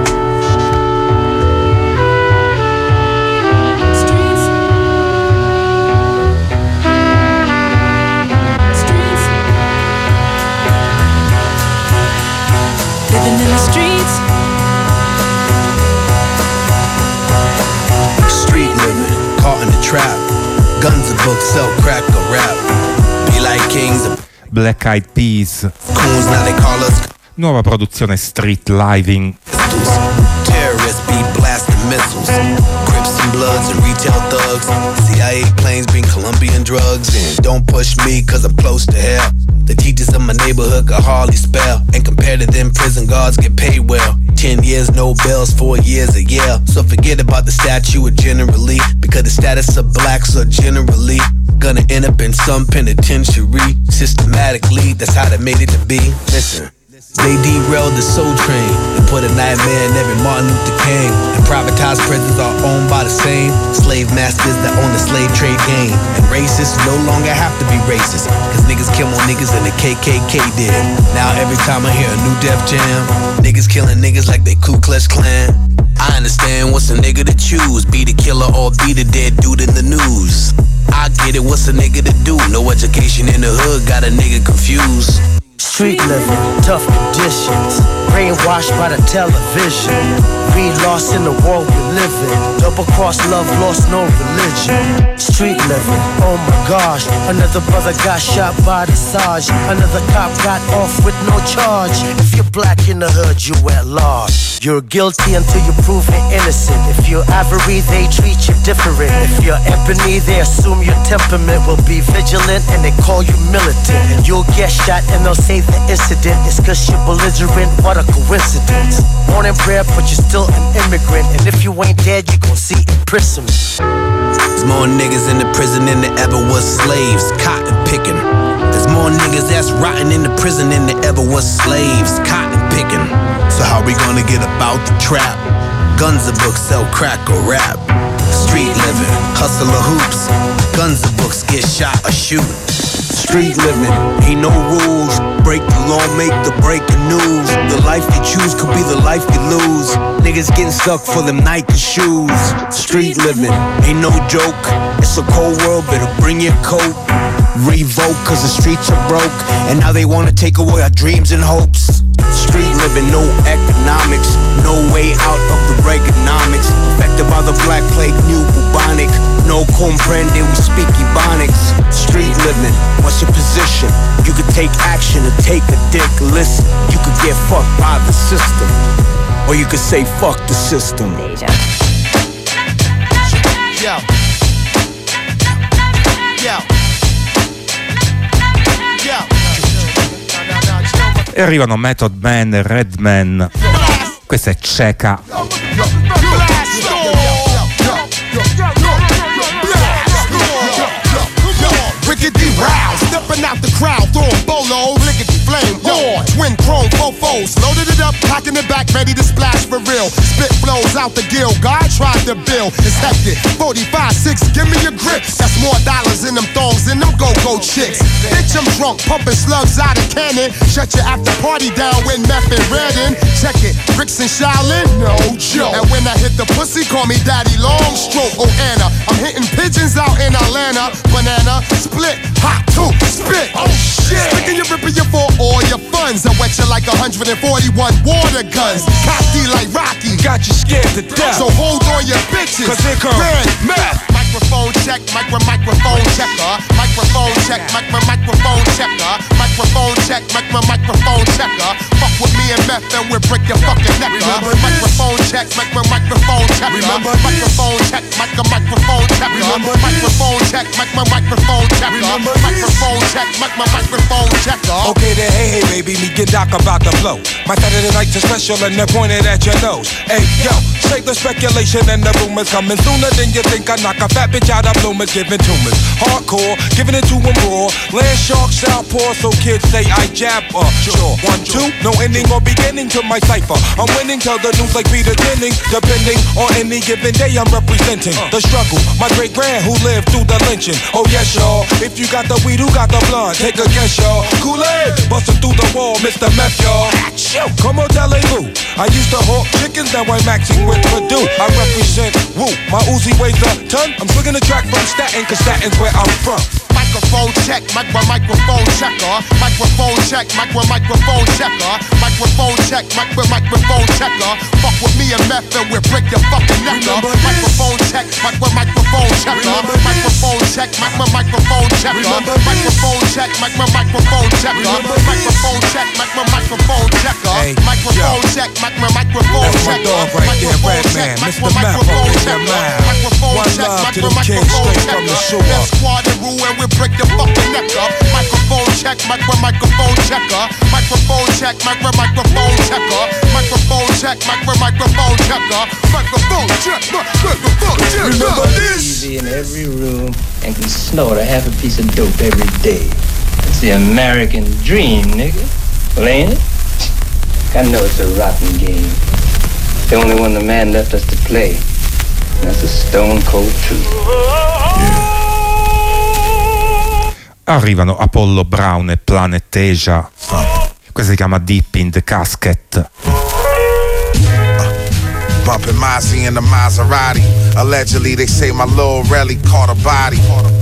Living in the streets. Street living, caught in the trap. Guns and books, sell crack or rap. Be like kings. Black Eyed Peas. Coons, now they call us. Nuova produzione Street Living. Terrorists be blasting missiles. Crips and Bloods and retail thugs. C I A planes bring Colombian drugs in. Don't push me cause I'm close to hell. The teachers in my neighborhood could hardly spell. And compared to them, prison guards get paid well. Ten years, no bells, four years a year. So forget about the statute generally, because the status of blacks are generally gonna end up in some penitentiary. Systematically, that's how they made it to be. Listen, They derailed the soul train and put a nightmare in every Martin Luther King. And privatized prisons are owned by the same slave masters that own the slave trade game. And racists no longer have to be racist, cause niggas kill more niggas than the K K K did. Now every time I hear a new Def Jam, niggas killing niggas like they Ku Klux Klan. I understand what's a nigga to choose, be the killer or be the dead dude in the news. I get it, what's a nigga to do? No education in the hood, got a nigga confused. Street living, tough conditions, brainwashed by the television. We lost in the world we live in. Double cross love, lost no religion. Street living, oh my gosh. Another brother got shot by the Sarge. Another cop got off with no charge. If you're black in the hood, you at large. You're guilty until you're proven innocent. If you're Ivory, they treat you different. If you're Ebony, they assume your temperament will be vigilant and they call you militant. And you'll get shot and they'll say the incident is cause you're belligerent. What a coincidence. Born and bred, but you're still an immigrant. And if you ain't dead, you gon' see imprisonment. There's more niggas in the prison than there ever was slaves, cotton picking. There's more niggas that's rotting in the prison than there ever was slaves, cotton picking. So how we gonna get about the trap? Guns and books, sell crack or rap. Street living, hustle or hoops. Guns and books, get shot or shoot. Street living, ain't no rules. Break the law, make the breaking news. The life you choose could be the life you lose. Niggas getting stuck for them Nike shoes. Street living, ain't no joke. It's a cold world, better bring your coat. Revoke, cause the streets are broke. And now they wanna take away our dreams and hopes. Street living, no economics. No way out of the Reaganomics. Affected by the black plague, new bubonic. No comprende, we speak Ebonics. Street living, what's your position? You could take action or take a dick. Listen, you could get fucked by the system, or you could say fuck the system. Yo. Yo. Yo. E arrivano Method Man e Redman. Questa è Cheka. Rickety round, stepping out the crowd, throwing bolo, lickety flame, on, twin chrome fofos, loaded it up, cocking it back, ready to splash for real. Spit flows out the gill, God tried to build, it's hectic. forty-five six, give me a grip. That's more dollars in them thongs than them go-go chicks. Bitch, I'm drunk, pumping slugs out of cannon. Shut your after party down with meth and Redden. Check it, Bricks and Shaolin, no joke. And when I hit the pussy, call me Daddy Longstroke. Oh Anna, I'm hitting pigeons out in Atlanta. Banana, split, hot two, spit. Oh shit, sticking your ripping you for all your funds. I wet you like one hundred forty-one water guns. Cocky like Rocky, got you scared to death. So hold on your bitches, cause here comes Red Meth. Microphone check, micro microphone checker. Microphone check, micro microphone checker. Microphone check, micro microphone checker. Fuck with me and Meth and we'll break your fucking neck. Microphone check, micro microphone checker. Microphone check, micro microphone checker. Microphone check, micro microphone checker. Microphone check, micro microphone checker. Okay then, hey hey baby, me get Doc about to blow. My Saturday nights are special and they're pointed at your nose. Hey yo, save the speculation and the rumors coming sooner than you think. I knock a fat bitch out of bloomers, giving tumors. Hardcore, giving it to them raw. Land shark, southpaw, so kids say I jab up. Sure, one, two, no ending or beginning to my cipher. I'm winning, tell the news like Peter Jennings. Depending on any given day, I'm representing the struggle. My great grand who lived through the lynching. Oh yes, y'all. If you got the weed, who got the blunt? Take a guess, y'all. Kool-Aid, busting through the wall, Mister Meth, y'all. Come on, Dele-Lou. I used to hawk chickens, now I'm maxing with Purdue. I represent Woo. My Uzi weighs a ton. I'm swinging the track from Staten, cause Staten's where I'm from. Microphone check, micro microphone checker. Microphone check, micro microphone checker. Microphone check, micro microphone checker. Fuck with me and Meth and we'll break your fucking neck up. Microphone check, micro microphone checker. Microphone check, micro microphone checker. Microphone check, micro microphone checker. Microphone check, micro microphone checker. Microphone check, micro microphone checker. Microphone check, micro microphone checker. Microphone check, micro microphone checker. Left squad and rule and we break your fucking neck up. Microphone check, micro microphone checker. Microphone check, micro microphone checker. Microphone check, micro microphone checker. Microphone check, microphone checker. Remember this? T V in every room and can snort a half a piece of dope every day. It's the American dream, nigga. Well, ain't it? I know it's a rotten game. The only one the man left us to play. And that's a stone cold truth. Yeah. Arrivano Apollo Brown e Planet Asia. Questa si chiama Deep in the Casket. Bumping Mozzie in the Maserati. Allegedly, they say my little rally caught a body.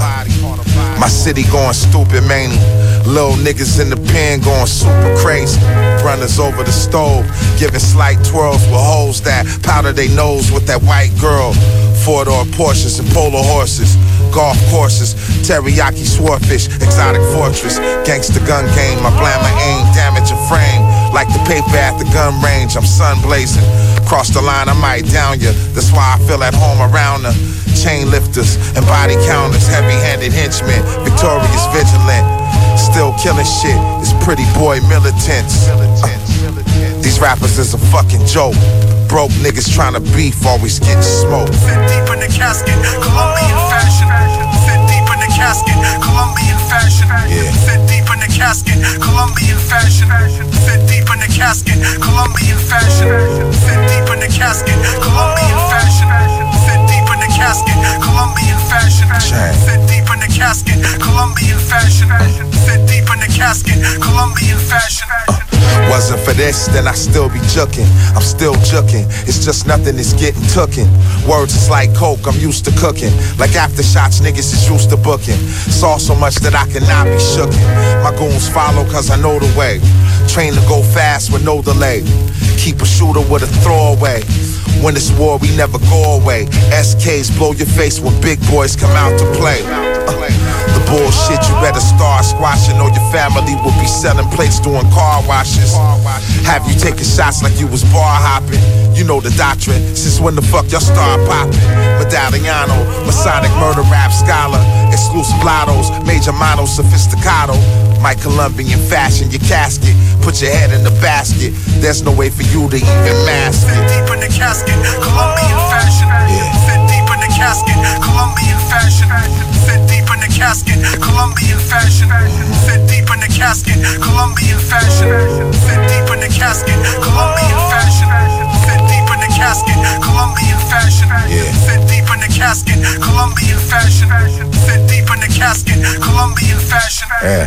My city going stupid, manny. Little niggas in the pen going super crazy. Runners over the stove, giving slight twirls with hoes that powder they nose with that white girl. Four-door Porsches and polo horses. Golf courses, teriyaki swordfish, exotic fortress. Gangsta gun game, my blammer aim, damage a frame. Like the paper at the gun range, I'm sun blazing. Cross the line, I might down ya. That's why I feel at home around her. Chain lifters and body counters, heavy-handed henchmen, victorious, vigilant. Still killing shit, it's pretty boy militants. Uh, these rappers is a fucking joke. Broke niggas tryna beef, always getting smoked. Fit deep in the casket, Colombian fashion. Fit deep in the casket, Colombian fashion. Yeah. Fit deep in the casket, Colombian fashion. Fit deep in the casket, Colombian fashion. Fit deep in the casket, Colombian fashion. Fit deep in the casket, Colombian fashion. Fit deep in the casket, Colombian fashion. Fit deep in the casket, Colombian fashion. Uh, wasn't for this, then I still be jukin'. I'm still jukin'. It's just nothing is getting tookin'. Words is like coke, I'm used to cooking. Like aftershots, niggas is used to booking. Saw so much that I cannot be shooken. My goons follow cause I know the way. Train to go fast with no delay. Keep a shooter with a throwaway. When it's war, we never go away. S Ks blow your face when big boys come out to play. Uh, the bullshit, you better start squashing, or your family will be selling plates doing car washes. Have you taking shots like you was bar hopping? You know the doctrine. Since when the fuck y'all start popping? Medalliano, Masonic murder rap scholar. Exclusive lottos, major mono, sophisticato. My Colombian fashion, your casket. Put your head in the basket. There's no way for you to even mask it. Fit deep in the casket, Colombian fashion. Yeah. Fit deep in the casket, Colombian fashion. Fit deep in the casket, Colombian fashion. Fit deep in the casket, Colombian fashion. Fit deep in the casket, Colombian fashion. Fit deep in the casket, Colombian fashion. Yeah. Fit deep in the casket, Colombian fashion. Fit deep in the casket, Colombian fashion. Yeah.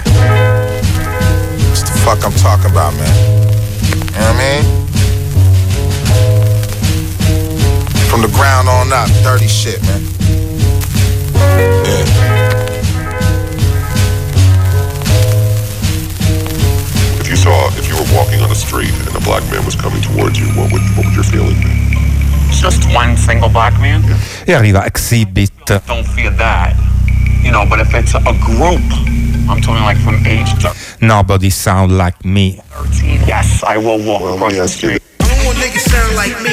What's the fuck I'm talking about, man? You know what I mean? From the ground on up, dirty shit, man. Yeah. If you saw, if you were walking on the street and a black man was coming towards you, what would, what would your feeling be? Just one single black man? Yeah. E arriva Exhibit. Don't fear that. You know, but if it's a group, I'm talking like from age to Nobody sound like me. thirteen, yes, I will walk well, across the street. I don't want niggas sound like me.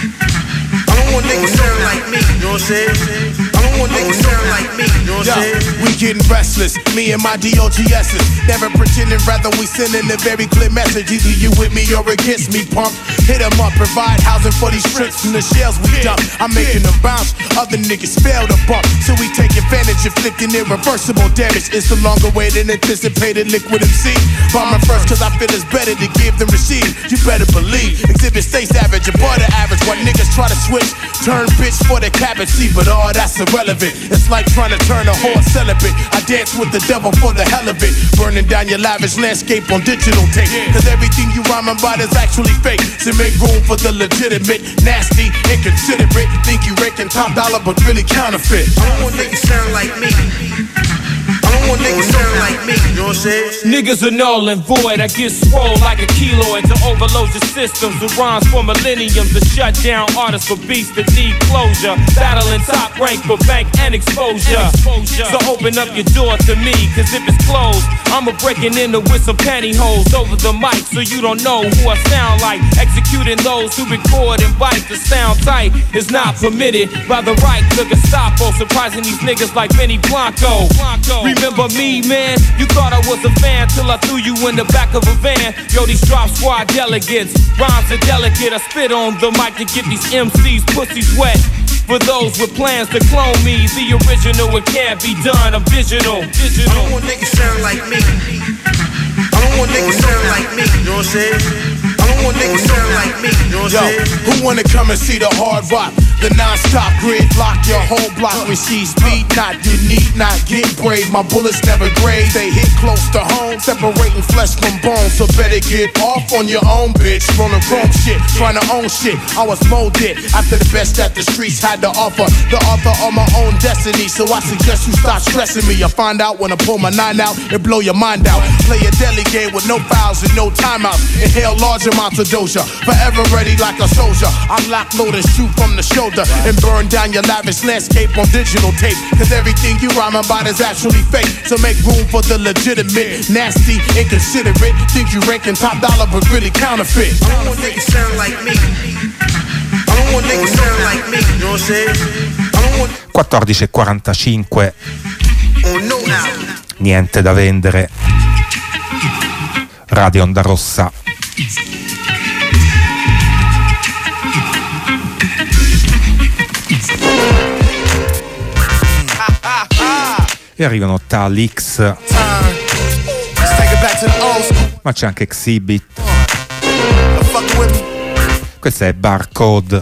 I don't want niggas sound like me. You know what I'm saying? I don't want niggas sound like me. You know what I'm saying? We getting restless, me and my D O G S's. Never pretending, rather we sending a very clear message. Either you with me or against me, punk. Hit them up, provide housing for these strips from the shells we dump. I'm making them bounce, other niggas fail to bump. So we take advantage, inflicting irreversible damage. It's the longer way than anticipated, Liquid M C. Bombing first cause I feel it's better to give than receive. You better believe, Exhibit stays average, above the average. While niggas try to switch, turn bitch for the cabbage. See, but all that's irrelevant. It's like trying to turn a horse celibate. I dance with the devil for the hell of it. Burning down your lavish landscape on digital tape. Cause everything you rhyming about is actually fake. So make room for the legitimate, nasty, inconsiderate. Think you raking top dollar but really counterfeit. I don't want niggas sound like me. I don't want niggas sound like me. You know what I'm saying? Niggas are null and void. I get swole like a keloid to overload your systems with rhymes for millenniums to shut down artists for beats that need closure. Battling top rank for bank and exposure. So open up your door to me, cause if it's closed, I'ma breaking into with some pantyhose over the mic so you don't know who I sound like. Executing those who record and bite the sound tight is not permitted by the right to Gestapo. Surprising these niggas like Benny Blanco. Remember me, man? You thought I was a fan till I threw you in the back of a van. Yo, these drop squad delegates, rhymes are delicate. I spit on the mic to get these M Cs pussies wet. For those with plans to clone me, the original, it can't be done. I'm digital, digital. I don't want niggas sound like me. I don't want niggas sound like me. You know what I'm saying? I don't don't want niggas sound like me. Yo, who wanna come and see the hard rock? The non-stop grid block, your whole block with speed. Not you need not get brave. My bullets never grade. They hit close to home, separating flesh from bone. So better get off on your own, bitch. Rolling chrome shit, trying to own shit. I was molded after the best that the streets had to offer. The author of my own destiny. So I suggest you stop stressing me. I find out when I pull my nine out, it blow your mind out. Play a deadly game with no fouls and no timeouts. Inhale large amounts of doja, forever ready like a soldier. I lock, load, and shoot from the shoulder and burn down your lavish landscape on digital tape. Cause everything you rhyme about is actually fake. So make room for the legitimate, nasty, inconsiderate. Think you ranking top dollar but really counterfeit. I don't want niggas sound like me. I don't want niggas sound like me. You know what I'm saying? I don't want quattordici e quarantacinque. Oh no now. Niente da vendere. Radio Onda Rossa. E arrivano Talix, ma c'è anche Exhibit. Questa è Barcode.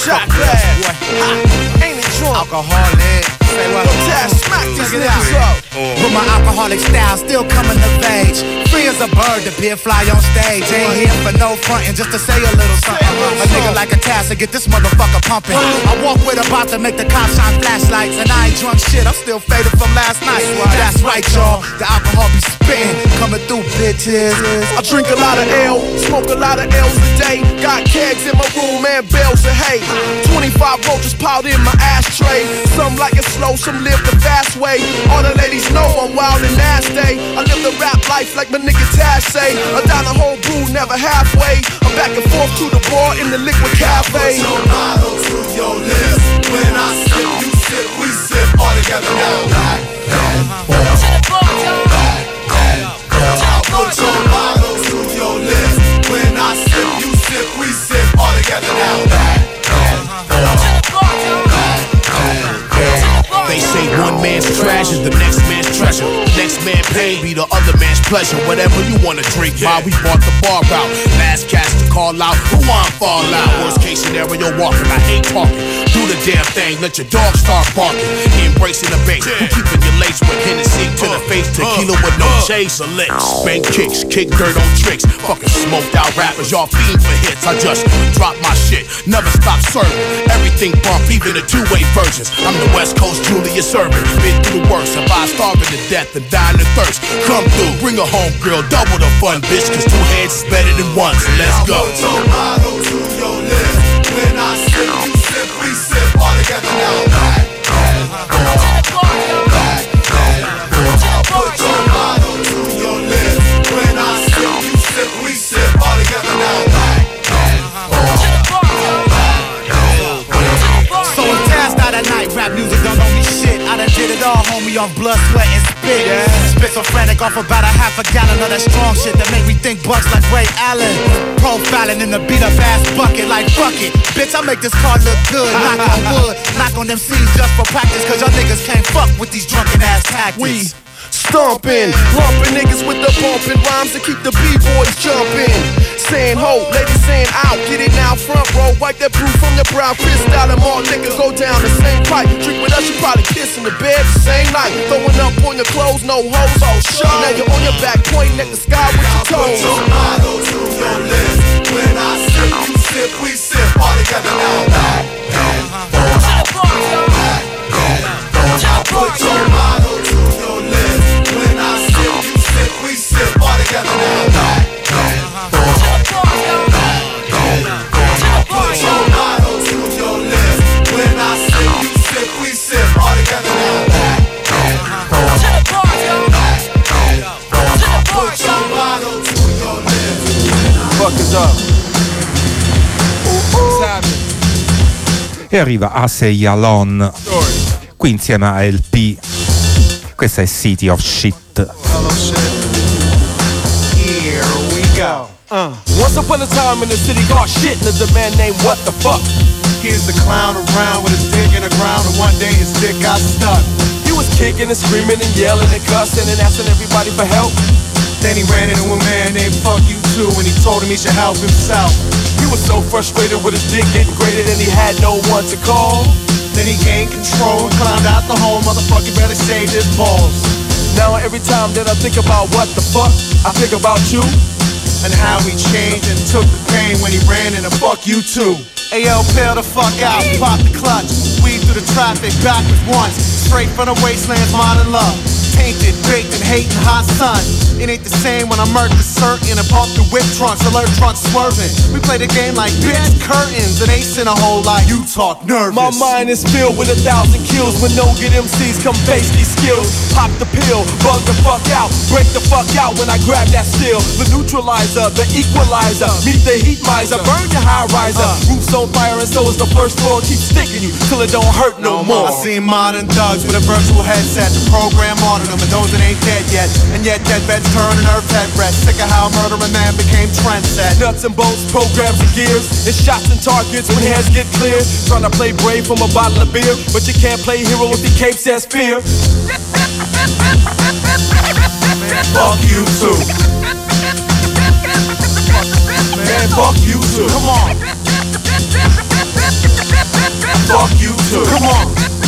With my alcoholic style still coming of age. Free as a bird to be a fly on stage. Ain't here for no frontin', just to say a little something. A nigga like a task to get this motherfucker pumping. I walk with a bot to make the cops shine flashlights. And I ain't drunk shit, I'm still faded from last night. That's right, y'all, the alcohol be spittin', coming through bitches. I drink a lot of ale, smoke a lot of L's a day. Got kegs in my room and bales of hay. twenty-five roaches piled in my ashtray. Some like it slow, some live the fast way. All the ladies know I'm wild and nasty. I live the rap life like my nigga Tash say. I down the whole brew, never halfway. I'm back and forth to the bar in the liquid cafe. Put your bottle to your lips. When I sip, you sip, we sip all together now. Back, back, back, back. Put your bottle to your lips. When I sip, you sip, we sip all together now. Back, back, back, back. They say one man's trash is the next man's treasure. Next man pain be the other man's pleasure. Whatever you wanna drink, yeah. While we bought the bar out. Last cast to call out, who want fall out? Worst case scenario walking, I hate talking. Do the damn thing, let your dog start barking. Embracing the bait, who keeping your lace with Hennessy to the face. Tequila with no chase or licks. Bank kicks, kick dirt on tricks. Fucking smoked out rappers, y'all fiend for hits. I just drop my shit, never stop serving. Everything bump, even the two-way versions. I'm the West Coast Julius Urban. Been through the worst, survived starving to death and dying of thirst. Come through, bring a home grill, double the fun, bitch. Cause two heads is better than one, so let's go. Put your bottle to your lips. When I sip, you sip, we sip all together now. Back, back, back, back, back. Put your bottle to your lips. When I sip, you sip, we sip all together now. Back, back, back. So it's task out at night, rap music don't know me shit. I done did it all, homie, off blood, sweat, and spit. Yeah. Schizophrenic off about a half a gallon of that strong shit that make me think bucks like Ray Allen. Profiling in the beat up ass bucket like fuck it. Bitch, I make this car look good. Knock on wood, knock on them seeds just for practice. Cause y'all niggas can't fuck with these drunken ass tactics. We stomping, lumping niggas with the bumping rhymes to keep the B-boys jumping. Saying ho, ladies saying out, get it now front row. Wipe that brew from your brow, crystal and more niggas go down the same pipe. Drink with us, you probably kiss in the bed the same night. Throwing up on your clothes, no hoes, oh show. Now you're on your back, pointing at the sky with your toes. Put your bottle to your lips. When I sip, you sip, we sip all together now. Back, back, back, back, back. Put your bottle to your lips. When I sip, you sip, we sip all together now. Back, back, back, back, back. Put your bottle to your lips. When I sip, you sip, we sip all together now. Back, back, back, back, back. Put your bottle to your lips. Fuck is up. What's happening? E arriva Asei Alon qui insieme a L P. Questa è City of Shit. Here we go. Uh. Once upon a time in the city called shit, and there's a man named What the Fuck. Here's the clown around with his dick in the ground, and one day his dick got stuck. He was kicking and screaming and yelling and cussing and asking everybody for help. Then he ran into a man named Fuck You Too, and he told him he should help himself. He was so frustrated with his dick getting greater than he had no one to call. Then he gained control and climbed out the hole. Motherfucker better save his balls. Now every time that I think about what the fuck, I think about you. And how he changed and took the pain when he ran into Fuck You Too. A L, peel the fuck out, pop the clutch. Weave through the traffic backwards once. Straight from the wastelands, modern love. Tainted, baked, and hating hot sun. It ain't the same when I murder certain and bump the whip trunks, alert trunks swerving. We play the game like bitch curtains, an ace in a whole lot. You talk nervous. My mind is filled with a thousand kills when no good M Cs come face these skills. Pop the pill, bug the fuck out, break the fuck out when I grab that steel. The neutralizer, the equalizer, meet the heat miser, burn your high riser. Roof's on fire and so is the first floor. Keep sticking you till it don't hurt no more. I seen modern thugs with a virtual headset, the program on them, and those that ain't dead yet. And yet dead beds turn and earth head rest. Sick of how murdering man became trendset. Nuts and bolts, programs and gears, and shots and targets when heads get clear. Trying to play brave from a bottle of beer, but you can't play hero if the cape says fear. Man, fuck you too. Man, fuck you too. Come on. Fuck you too. Come on.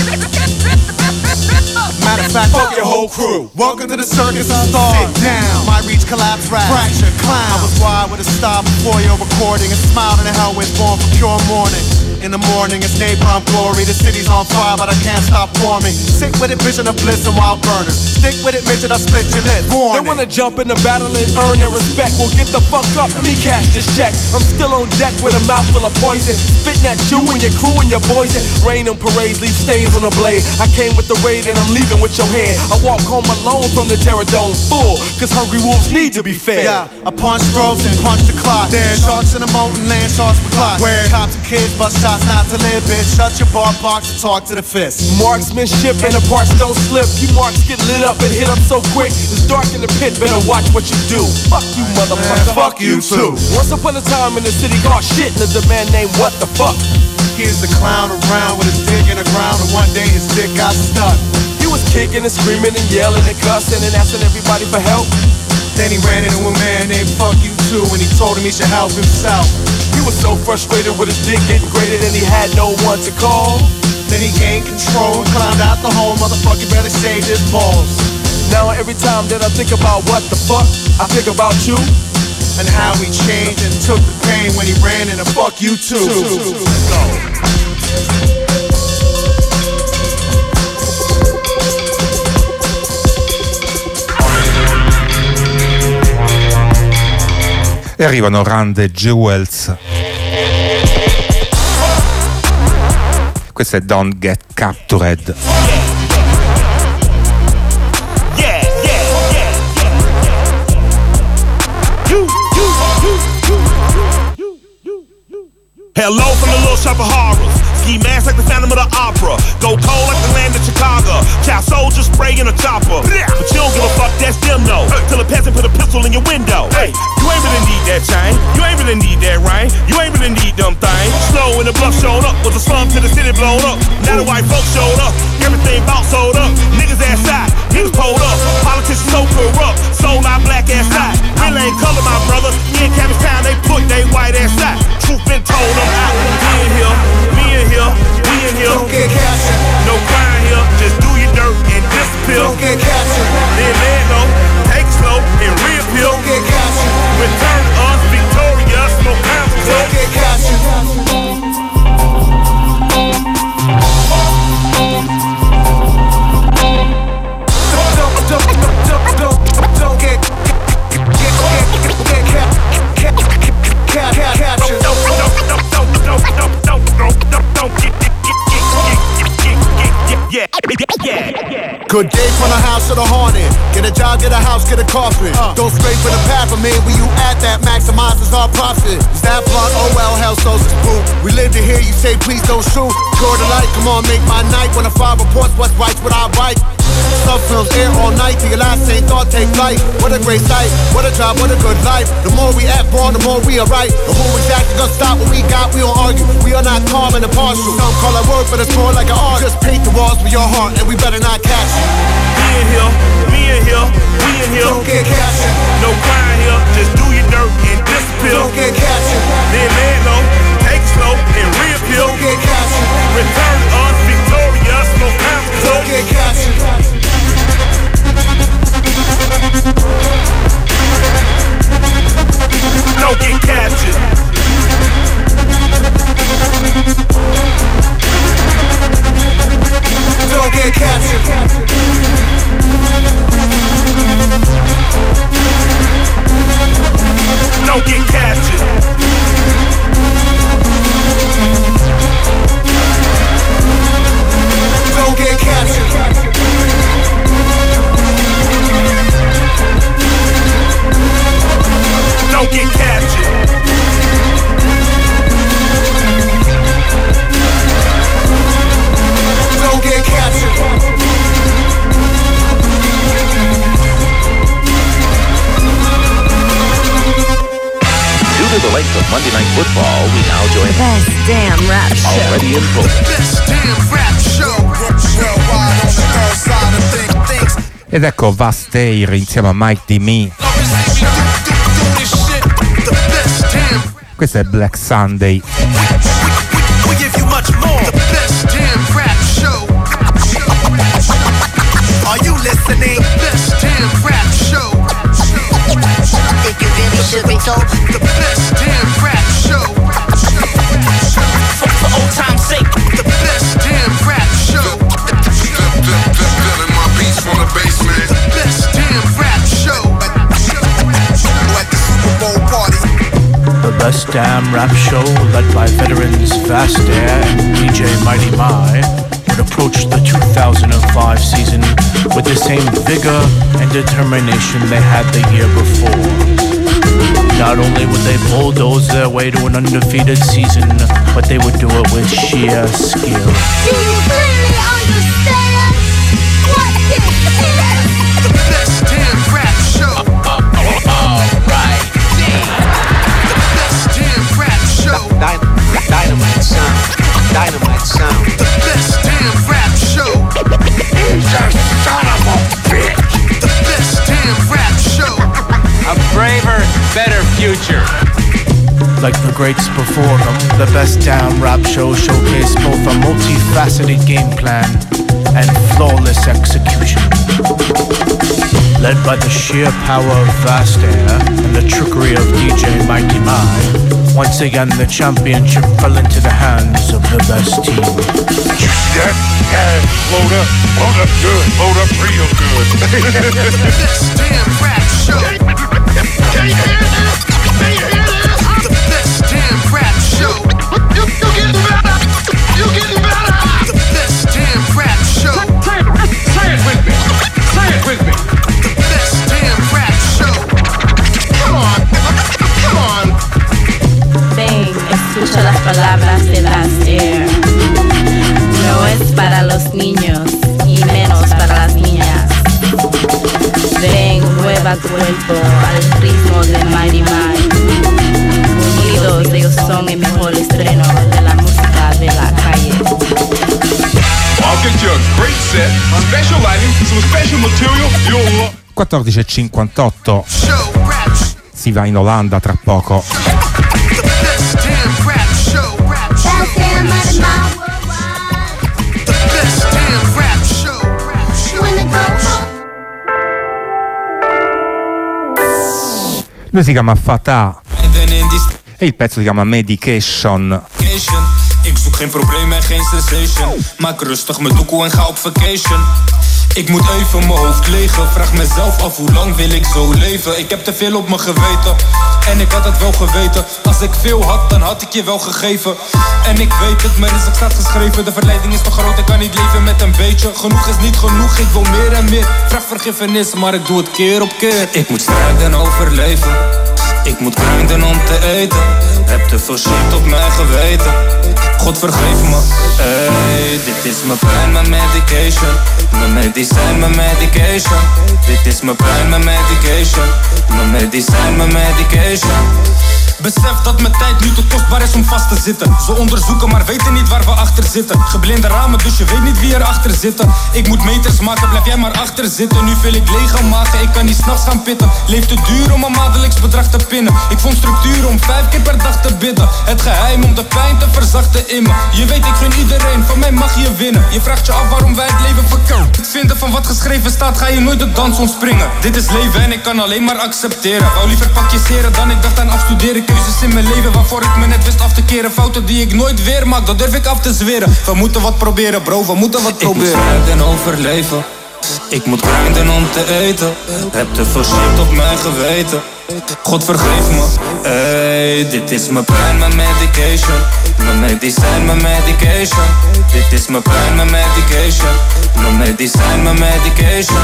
Matter of fact, fuck your whole crew. Welcome to the circus of stars. Sit down. My reach collapse rap. Fracture clown. I was wild with a style before your recording and smiled in the hell with born for pure morning. In the morning, it's napalm glory. The city's on fire, but I can't stop forming. Sick with it, vision of bliss and wild burners. Stick with it, midget, I split your lip. They wanna jump in the battle and earn their respect. Well, get the fuck up, let me cash this check. I'm still on deck with a mouthful of poison, spitting at you and your crew and your boys. Rain and parades leave stains on the blade. I came with the raid and I'm leaving with your head. I walk home alone from the Terror Dome full, cause hungry wolves need to be fed. Yeah, I punch strokes and punch the clock. There's sharks in the moat and land sharks for clock. Where cops and kids bust shots not to live, bitch. Shut your bar box and talk to the fist. Marksmanship and the parts don't slip. You marks get lit up and hit up so quick. It's dark in the pit, better watch what you do. Fuck you, motherfucker. Man, fuck you too. Once upon a time in the city called shit, there's a man named What the Fuck. Here's the clown around with his dick in the ground, and one day his dick got stuck. He was kicking and screaming and yelling and cussing and asking everybody for help. Then he ran into a man named Fuck You Too, and he told him he should help himself. He was so frustrated with his dick getting greater than he had no one to call. Then he gained control and climbed out the hole. Motherfucker better save his balls. Now every time that I think about what the fuck, I think about you. And how he changed and took the pain when he ran into Fuck You Too. Let's go. E arrivano Run the Jewels. Questo è Don't Get Captured. Yeah, yeah, yeah, yeah. You, you, you, you, you, you. Hello from the little shop of horrors. Ski mask like the Phantom of the Opera. Go cold like the land of Chicago. Child soldiers spray in a chopper. But you don't give a fuck, that's them no. Till a peasant put a pistol in your window. Hey, you ain't really need that chain. You ain't really need that rain. You ain't really need them things. Snow when the bluff showed up. Was a slum till the city blowed up. Now the white folks showed up. Everything bout sold up. Niggas ass side. Niggas pulled up. Politicians so corrupt. Sold our black ass side. Really ain't color, my brother. In Cabbage Town, they put they white ass side. Truth been told, I'm out. Me in here. Me in here. We in here. Don't get captured. No crime here. Just do your dirt and disappear. Don't get captured. Then let go. Take it slow and reappeal. Don't get captured. Return us victorious. No consequence. Don't get captured. Don't get Good day from the house of the haunted. Get a job, get a house, get a coffin. Uh. Don't scrape for the path of me when you at that maximizes our profit. profit. Is that blunt? Oh well, hell souls is boo. We live to hear you say please don't shoot. Draw the light, come on, make my night. When I file reports, what's right's what I write. Sub films air all night till your last same thought take flight. What a great sight, what a job, what a good life. The more we act born, the more we are right. The who exactly gonna stop what we got, we don't argue. We are not calm and impartial. Some call it work, but it's more like an art. Just paint the walls with your heart, and we better not catch it. Me in here, me in here, we in here. Don't get captured. No crying here, just do your dirt and disappear. Don't get captured. Then lay low, take it slow, and reappear. Don't get captured. Return to us victorious, no time to Don't get captured. Don't get captured. Don't get captured. Don't get captured. Don't get captured. Don't get captured. Don't get captured. Due to the length of Monday Night Football, we now join the best damn rap show. Already in progress. Best damn rap show. Worldwide on the third side of things. Ed ecco Vast Air insieme a Mike D. Me. Questo è Black Sunday. We give you much more. The best damn rap show. Are you listening? The best damn rap show. Think you really should be told? The best damn rap show. For, for old time's sake. The best damn rap show. Feeling my beats from the basement. The best damn rap show. At the Super Bowl party. The best damn rap show led by veterans Vast Air and D J Mighty My would approach the two thousand five season with the same vigor and determination they had the year before. Not only would they bulldoze their way to an undefeated season, but they would do it with sheer skill. Do you clearly understand what this is? The best damn rap show. Alright, The best damn rap show. Dynamite sound, dynamite sound. The best damn rap show. He's a son of a bitch. The best damn rap show. A braver, better future. Like the greats before them, the best damn rap show showcased both a multifaceted game plan and flawless execution. Led by the sheer power of Vast Air and the trickery of D J Mighty My, once again the championship fell into the hands of the best team. You see that? Yeah, load up, load up good, load up real good. The best damn rap show. Can you hear this? Can you hear this? The best damn rap show. You, you getting better. You getting better. The best damn rap show. Say it, say it with me. Say it with me. The best damn rap show. Come on, come on. Ven, escucha las palabras de Vast Air. No es para los niños y menos para las niñas. Ven, mueva tu cuerpo al ritmo de Mighty My. Unidos ellos son el mejor estreno de la música de la calle. I'll get you a great set, special lighting, some special material you'll love. quattordici e cinquantotto. Si va in Olanda tra poco. The best damn rap show. Best damn Mighty My worldwide. The best damn rap show. When it goes. Lui si chiama Fatah e il pezzo si chiama Medication. Ik zoek geen probleem en geen sensation. Maak rustig mijn doekoe en ga op vacation. Ik moet even mijn hoofd legen. Vraag mezelf af hoe lang wil ik zo leven. Ik heb te veel op me geweten en ik had het wel geweten. Als ik veel had, dan had ik je wel gegeven. En ik weet het, mijn is ook staat geschreven. De verleiding is te groot, ik kan niet leven met een beetje. Genoeg is niet genoeg, ik wil meer en meer. Vraag vergiffenis, maar ik doe het keer op keer. Ik moet strijden en overleven. Ik moet grinden om te eten. Heb te veel shit op mijn geweten. God vergeef me. Hey, dit is mijn pijn, mijn medication. Mijn medicijn, mijn medication. Dit is mijn pijn, mijn medication. Mijn medicijn, mijn medication. Besef dat mijn tijd nu te kostbaar is om vast te zitten. Ze onderzoeken maar weten niet waar we achter zitten. Geblinde ramen dus je weet niet wie er achter zitten. Ik moet meters maken, blijf jij maar achter zitten. Nu wil ik leeg gaan maken, ik kan niet s'nachts gaan pitten. Leeft te duur om een maandelijks bedrag te pinnen. Ik vond structuur om vijf keer per dag te bidden. Het geheim om de pijn te verzachten in me. Je weet ik gun iedereen, van mij mag je winnen. Je vraagt je af waarom wij het leven verkouden. Het vinden van wat geschreven staat ga je nooit de dans ontspringen. Dit is leven en ik kan alleen maar accepteren. Wou liever pakjeseren dan ik dacht aan afstuderen. Keuzes in mijn leven waarvoor ik me net wist af te keren. Fouten die ik nooit weer maak, dat durf ik af te zweren. We moeten wat proberen bro, we moeten wat proberen. Ik moet grinden overleven. Ik moet grinden om te eten. Heb te veel shit op mijn geweten. God vergeef me. Hey, dit is mijn pijn, mijn medication. Mijn medicijn, mijn medication. Dit is mijn pijn, mijn medication. Mijn medicijn, mijn medication.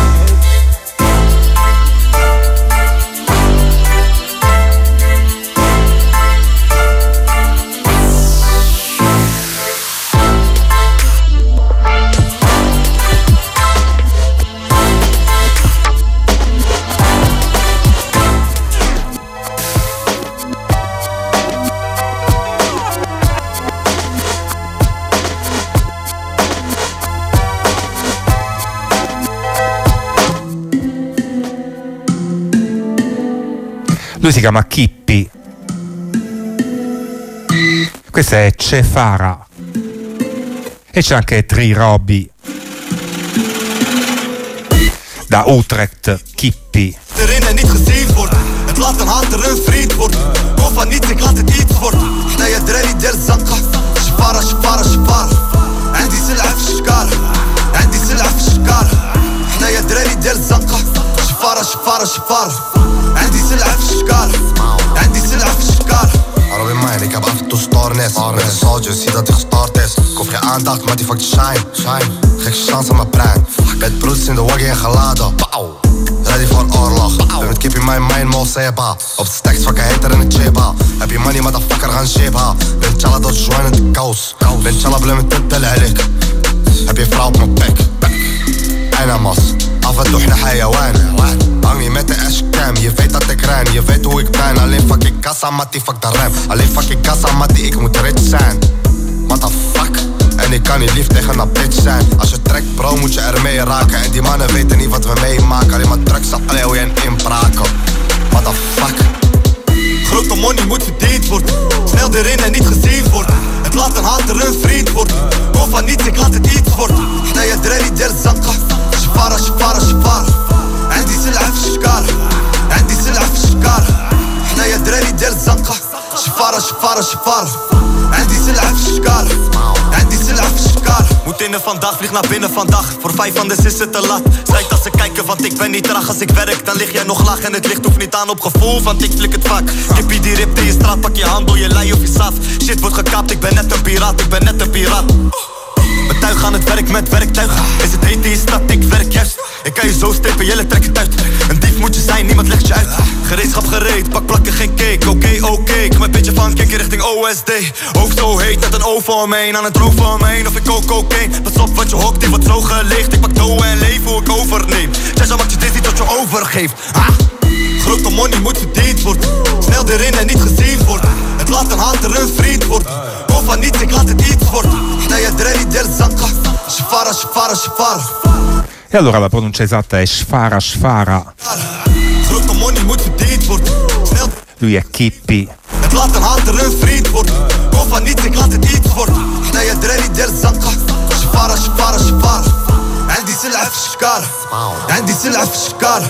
Lui si chiama Kippi. Questa è Cefara. E c'è anche Tri Robbie. Da Utrecht, Kippi. Erin en niet gezien wordt. Het laat een hater een vriend wordt. Kom van niets, ik laat het iets worden. Nee, je dreddy der zanka. Shafara, shafara, shafara. En die zil even shkara. En die zil even shkara. Nee, je dreddy der zanka. Shafara, shafara, shafara. En die zil even shkara. En die zil even shkara. Arab in mijn, ik heb af en toe stoornis. Ben een soldier, zie dat hij gestart is. Ik hoef geen aandacht, maar die fuck shine. Shine, gek chance aan mijn brein. Met broeds in de waggie en geladen. Pauw, ready voor oorlog. Ben met kip in mijn mind, mo seba. Op de stacks, fucking hater in de cheba. Heb je money, motherfucker, gaan sheba. Ben challa door join in de kous. Ben challa blij met de tel alik. Heb je vrouw op mijn bek. Einamas, af en toe naar hayawan. Hang niet met de ashcam, je weet dat ik ren. Je weet hoe ik ben, alleen fucking kassa, mattie, fuck de rap. Alleen fucking kassa, mattie, ik moet rich zijn. What the fuck? En ik kan niet lief tegen een bitch zijn. Als je trekt bro, moet je ermee raken. En die mannen weten niet wat we meemaken. Alleen maar drugs, allee, en inbraken. What the fuck? Grote money moet verdiend worden. Snel erin en niet gezien worden. Het laat een hater een vriend worden. Kom van niets, ik laat het iets worden. Nee, je dreddy der zanka. Shafara, shafara, shafara. En die zil even shkara. En die zil even shkara. Nee, je dreddy der zanka. Shafara, shafara, shafara. En die zil even shkara. En die zil even shkara. Moet in de vandaag, vlieg naar binnen vandaag. Voor vijf van de is het te laat. Strijd als ze kijken, want ik ben niet traag. Als ik werk, dan lig jij nog laag. En het licht hoeft niet aan op gevoel, want ik flik het vaak. Kippie die ript in je straat, pak je handel, je lei of je saaf. Shit wordt gekaapt, ik ben net een piraat, ik ben net een piraat. Mijn tuig aan het werk met werktuig. Is het heet in je stad, ik werk juist. Ik kan je zo stepen, jelle trek het uit. Een dief moet je zijn, niemand legt je uit. Gereedschap gereed, pak plakken, geen cake. Oké, okay, oké, okay. Ik mijn pitje van kikken richting O S D. Hoofd zo heet, net een O voor me heen. Aan het roof van me heen, of ik kook cocaine. Pas op wat je hokt, die wordt zo geleegd. Ik pak dough en leef hoe ik overneem. Tja, maakt je dit niet tot je overgeeft. Ah. Grote money moet verdiend worden. Snel erin en niet gezien worden. Het laat een hater een vriend worden. Kom van niets, ik laat het iets worden. Nee, je dreddy der zanka. Shafara, shafara, shafara. E allora la pronuncia esatta è Sfara Sfara. Grote money moet verdiend worden. Snel. Lui è Kippi. Het laat een hater een vriend worden. Kom van niets, ik laat het iets worden. Nee, je dreddy der zanka. Shafara, shafara, shafara. En die zil even shkara. En die zil even shkara.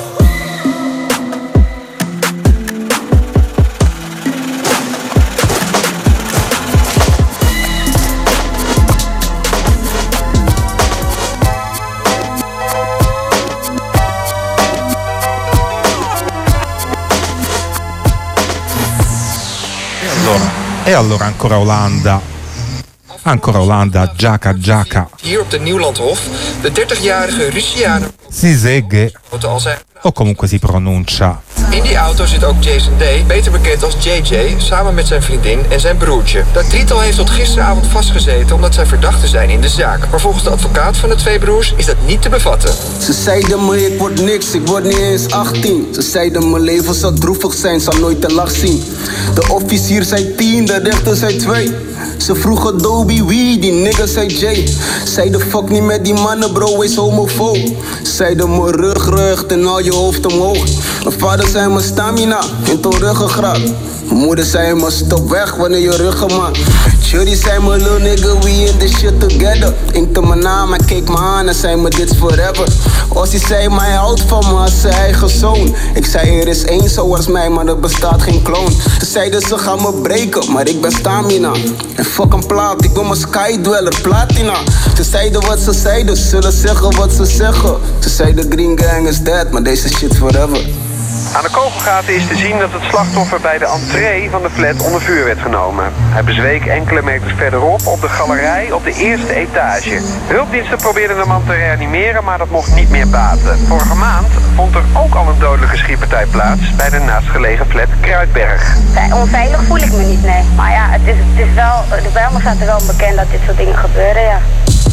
E allora ancora Olanda. Ancora Olanda, Giaca Giaca. Hier op de Nieuwlandhof, de dertigjarige Russiane Zizeghe, o comunque si pronuncia. In die auto zit ook Jason Day, beter bekend als J J, samen met zijn vriendin en zijn broertje. Dat drietal heeft tot gisteravond vastgezeten omdat zij verdachten zijn in de zaak. Maar volgens de advocaat van de twee broers is dat niet te bevatten. Ze zeiden me ik word niks, ik word niet eens achttien. Ze zeiden mijn leven zal droevig zijn, zal nooit de lach zien. De officier zei tien, de rechter zei twee. Ze vroegen Dobie wie, die nigga zei Jay. Zeiden fuck niet met die mannen bro, wees homofoob. Zeiden mijn rug rugt en al je hoofd omhoog. Mijn vader zei mijn stamina en tot ruggengraat. Mijn moeder zei me stop weg wanneer je ruggen maakt. Jury zei me little nigga we in this shit together. Inkte mijn naam en keek me aan en zei me dit's forever. Ossie zei maar hij houdt van me als zijn eigen zoon. Ik zei er is één zoals mij maar er bestaat geen kloon. Ze zeiden ze gaan me breken maar ik ben stamina. En fuck een plaat, ik ben mijn skydweller, platina. Ze zeiden wat ze zeiden, zullen zeggen wat ze zeggen. Ze zeiden green gang is dead, maar deze shit forever. Aan de kogelgaten is te zien dat het slachtoffer bij de entree van de flat onder vuur werd genomen. Hij bezweek enkele meters verderop op de galerij op de eerste etage. Hulpdiensten probeerden de man te reanimeren, maar dat mocht niet meer baten. Vorige maand vond er ook al een dodelijke schietpartij plaats bij de naastgelegen flat Kruidberg. Onveilig voel ik me niet, nee. Maar ja, het is, het is wel, de Bijlmer staat er wel bekend dat dit soort dingen gebeuren, ja.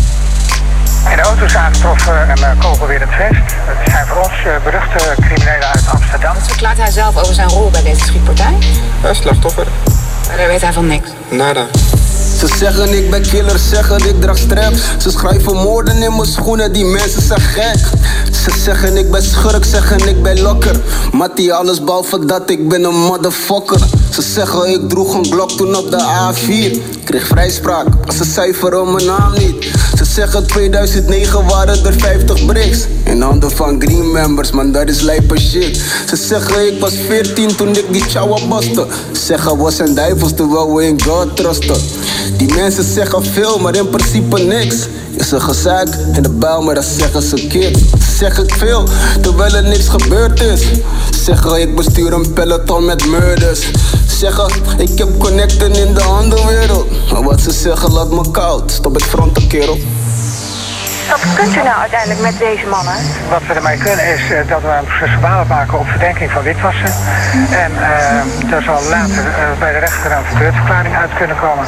In de auto is aangetroffen een uh, kogelwerend vest. Het zijn voor ons uh, beruchte criminelen uit Amsterdam. Wat verklaart hij zelf over zijn rol bij deze schietpartij? Ja, slachtoffer. Maar daar weet hij van niks. Nada. Ze zeggen ik ben killer, zeggen ik draag straps. Ze schrijven moorden in mijn schoenen, die mensen zijn gek. Ze zeggen ik ben schurk, zeggen ik ben lokker. Mattie alles behalve dat, ik ben een motherfucker. Ze zeggen ik droeg een Glock toen op de A vier. Ik kreeg vrijspraak, maar ze cijferen mijn naam niet. Ze zeggen tweeduizend negen waren er vijftig bricks. In handen van green members, man dat is lijpe shit. Ze zeggen ik was veertien toen ik die chowa baste. Zeggen we zijn duivels terwijl we in God trusten. Die mensen zeggen veel, maar in principe niks. Is een gezaak in de bouw, maar dat zeggen ze kid. Ze zeggen ik veel, terwijl er niks gebeurd is. Zeggen ik bestuur een peloton met murders. Zeggen ik heb connecten in de onderwereld. Maar wat ze zeggen laat me koud, stop het fronten kerel. Wat kunt u nou uiteindelijk met deze mannen? Wat we ermee kunnen is uh, dat we een proces-verbaal maken op verdenking van witwassen. En uh, daar zal later uh, bij de rechter een verkeurdsverklaring uit kunnen komen.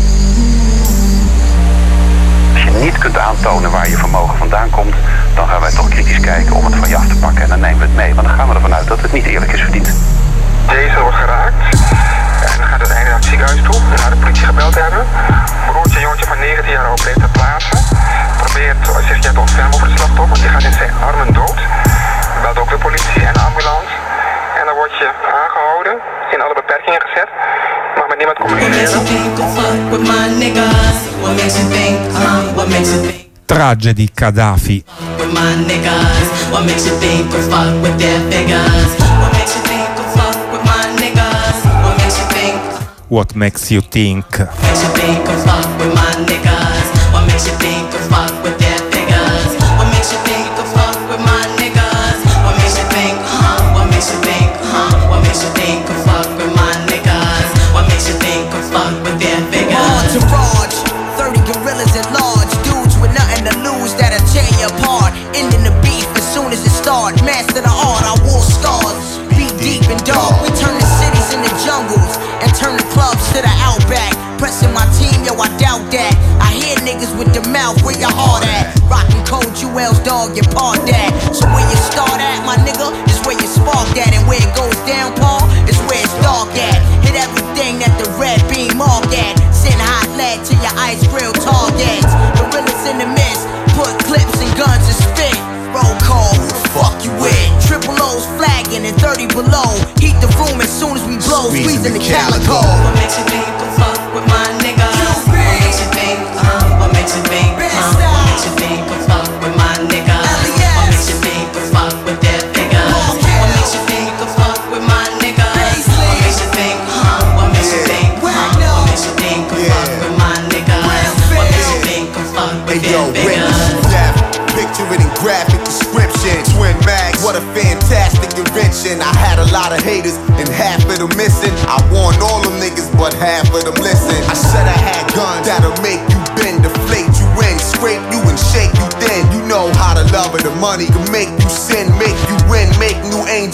Als je niet kunt aantonen waar je vermogen vandaan komt, dan gaan wij toch kritisch kijken om het van je af te pakken en dan nemen we het mee. Want dan gaan we ervan uit dat het niet eerlijk is verdiend. Deze wordt geraakt. En dan gaat het einde naar het ziekenhuis toe. We gaan de politie gebeld hebben. Broertje, jongetje van negentien jaar overleeft ter plaatse. Probeert zich te ontfermen over het slachtoffer. Die gaat in zijn armen dood. Belt ook de politie en de ambulance. En dan word je aangehouden. In alle beperkingen gezet. Mag met niemand communiceren. Tragedy Gaddafi. What makes you think? Makes you think of fuck with my niggas? What makes you think of fuck with their figures? What makes you think of fuck with my niggas? What makes you think, huh? What makes you think, huh? What makes you think of fuck with my niggas? What makes you think of fuck with their figures? Entourage, thirty gorillas at large, dudes with nothing to lose that'll tear you apart. Ending the beef as soon as it starts. Master the art, I wore scars. Be deep and dark. We turn the cities into jungles and turn the clubs to the outback. Pressing my team, yo, I doubt that. I hear niggas with the mouth, where your heart at? Rockin' cold jewels, dog, you part that. So where you start at, my nigga, is where you spark that. And where it goes down, Paul, is where it's dark at. Hit everything that the red beam marked at. Send hot lead to your ice grill targets. Gorillas in the mist, put clips and guns and spit. Roll call, who the fuck you with? Triple O's flagging and thirty below. Heat the room as soon as we blow, squeezing the calico. What makes you think of fuck with my niggas? What makes you think, huh? What makes you think, huh? What makes you think of fuck with my niggas? What makes you think of fuck with their figures? What makes you think of fuck with my niggas? What makes you think, huh? What makes you think, huh? What makes you think of fuck with my niggas? What makes you think of fuck with their figures? Picture it in graphic description. Twin Max, what a fantastic invention. I had a lot of haters and half of them missing. I warned all them niggas, but half of them listen. I said I had guns that'll make you bend, deflate you in, scrape you and shake you thin. You know how the love of the money can make you sin, make you win, make new angels take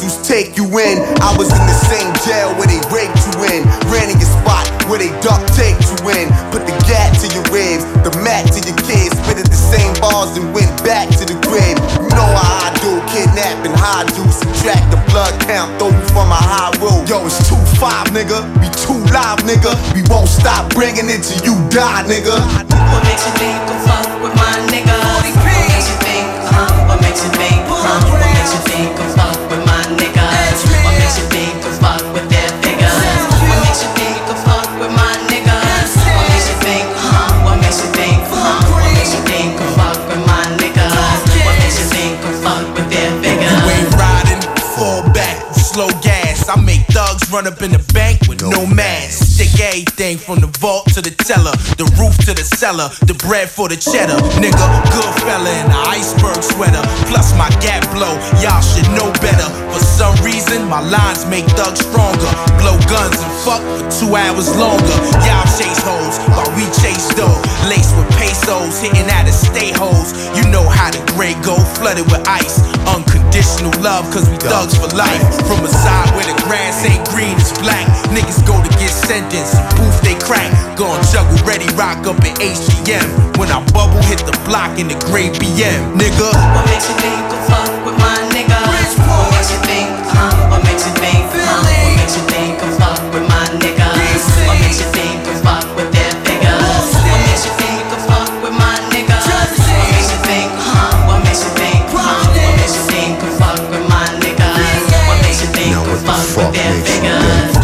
take you in. I was in the same jail where they raped you in. Ran in your spot where they duct taped you in. Put the gat to your ribs, the mat to your kids. Spit at the same bars and went back to the crib. You know how I do, kidnapping, how I do. Subtract the blood count, throw you from a high road. Yo, it's two five, nigga. We too live, nigga. We won't stop bringing it till you die, nigga. What makes you think of fuck with my nigga? What makes you think, uh, what makes you think, uh, what makes you think of fuck with my nigga? What makes you think of fuck with their figures? What makes you think of fuck with my niggas? What makes you think, uh, what makes you think, uh, what makes you think of fuck with my niggas? What makes you think of fuck with their figures? You ain't riding, fall back, slow gas. I make thugs run up in the bank with no mask. Stick everything from the vault to the teller, the roof to the cellar, the bread for the cheddar. Nigga, good fella in an iceberg sweater. Plus my gap blow, y'all should know better. For some reason, my lines make thugs stronger. Blow guns and fuck for two hours longer. Y'all chase hoes while we chase dough. Laced with pesos, hitting out of stay hoes. You know how the gray go, flooded with ice. Unconditional love, cause we thugs for life. From a side where the grass ain't green, it's black. Niggas go to get sentenced, and poof, they crack. Gon' juggle, ready, rock up in H G M. When I bubble, hit the block in the gray B M, nigga. What makes you think of fuck with my nigga? What makes you think, uh, what makes you think, uh, what makes you think of fuck with my nigga? What makes you think of fuck with their figures? What makes you think of fuck with my nigga? What makes you think, uh, what makes you think, uh, what makes you think of fuck with my nigga? What makes you think of fuck with their figures?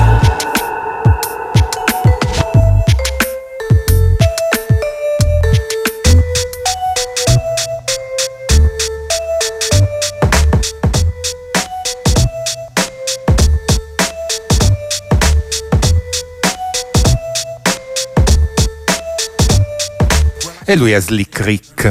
E lui è Slick Rick.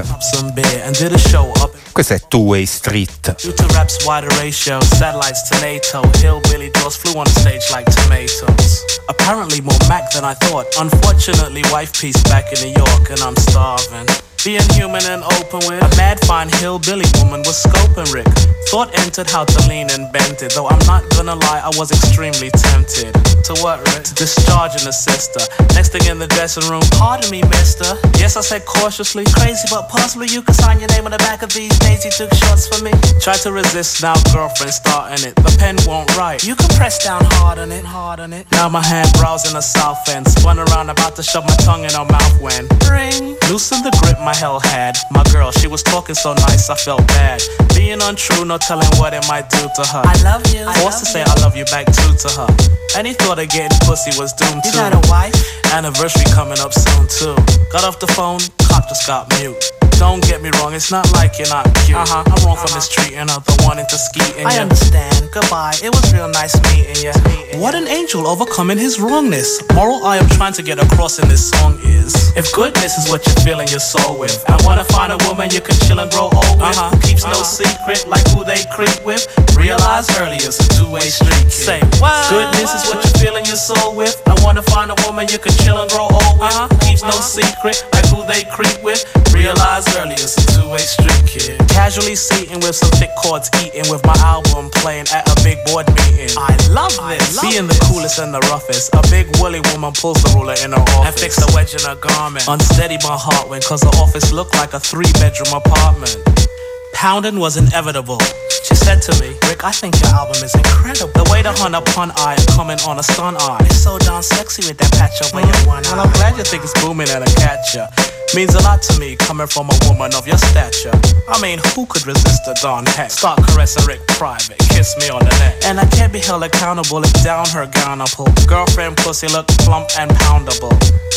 Questo è Two-Way Street. Due to rap's wider ratio, satellites to NATO, hillbilly doors flew on the stage like tomatoes. Apparently more Mac than I thought. Unfortunately, wife piece back in New York and I'm starving. Being human and open with a mad fine hillbilly woman was scoping Rick. Thought entered how to lean and bent it. Though I'm not gonna lie, I was extremely tempted. To what, Rick? To discharge an sister. Next thing in the dressing room, pardon me, mister. Yes, I said cautiously. Crazy, but possibly you can sign your name on the back of these days. You took shots for me. Tried to resist, now girlfriend starting it. The pen won't write. You can press down hard on it, hard on it. Now my hand browsing the south end. Spun around, about to shove my tongue in her mouth when ring. Loosen the grip my hell had. My girl, she was talking so nice, I felt bad. Being untrue, no telling what it might do to her. I love you. Forced to say I love you back too to her. And he thought of getting pussy was doomed to. You got a wife? Anniversary coming up soon too. Got off the phone, cop just got mute. Don't get me wrong, it's not like you're not cute. Uh-huh, I'm wrong uh-huh. for mistreating her, the wanting to ski in I ya. Understand, goodbye, it was real nice meeting ya. What an angel overcoming his wrongness. Moral I am trying to get across in this song is, if goodness is what you're filling your soul with, I wanna find a woman you can chill and grow old with, uh-huh. who keeps uh-huh. no secret like who they creep with. Realize early it's a two-way street. Say, what? Goodness is what you're filling your soul with, I wanna find a woman you can chill and grow old with, uh-huh. who keeps no secret like who they creep with. Realize early it's a two-way street, kid. Casually seating with some thick chords, eating with my album playing at a big board meeting. I love this. Being the coolest and the roughest, a big woolly woman pulls the ruler in her office and fixed a wedge in her garment. Unsteady my heart went, cause the office looked like a three-bedroom apartment. Pounding was inevitable. She said to me, Rick, I think your album is incredible. The way the Hunter pun eye coming on a stun eye. It's so darn sexy with that patch over mm-hmm. your one eye. Well, I'm glad you think it's booming and a catcher. Means a lot to me coming from a woman of your stature. I mean, who could resist a Dawn heck? Start caressing Rick private, kiss me on the neck. And I can't be held accountable if down her gown I pull. Girlfriend pussy look plump and poundable.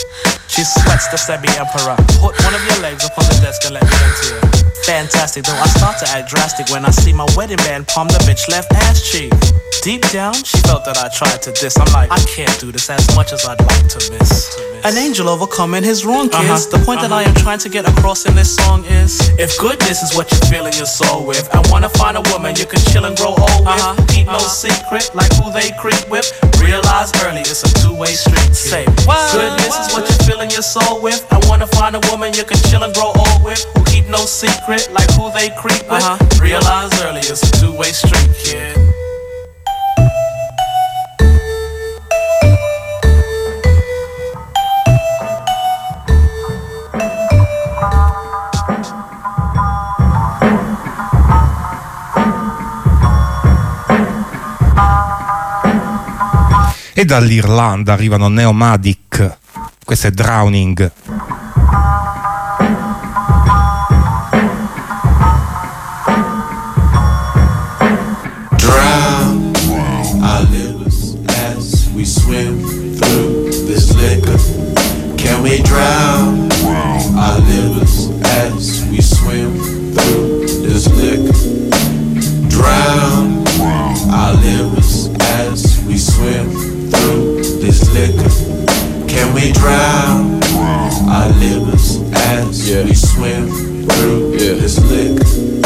She sweats the semi-emperor. Put one of your legs up on the desk and let me into it. Fantastic, though I start to act drastic when I see my wedding band palm the bitch left ass cheek. Deep down, she felt that I tried to diss. I'm like, I can't do this as much as I'd like to miss. An angel overcoming his wrong, kids. Uh-huh. The point uh-huh. that I am trying to get across in this song is, if goodness is what you're filling your soul with, I wanna find a woman you can chill and grow old with. Uh-huh. Keep no uh-huh. secret like who they creep with. Realize early it's a two-way street. Say, what? Goodness what? is what you're filling your soul with. I wanna find a woman you can chill and grow old with, who keep no secret like who they creep with. Uh-huh. Realize early it's a two-way street, kid. dall'Irlanda arrivano Neomadic, questo è Drowning. Drown our livers as we swim through this liquor. Can we drown our livers as we swim through this liquor? Drown our livers as we swim through this liquor. Can we drown our livers as yeah. we swim through yeah. this liquor?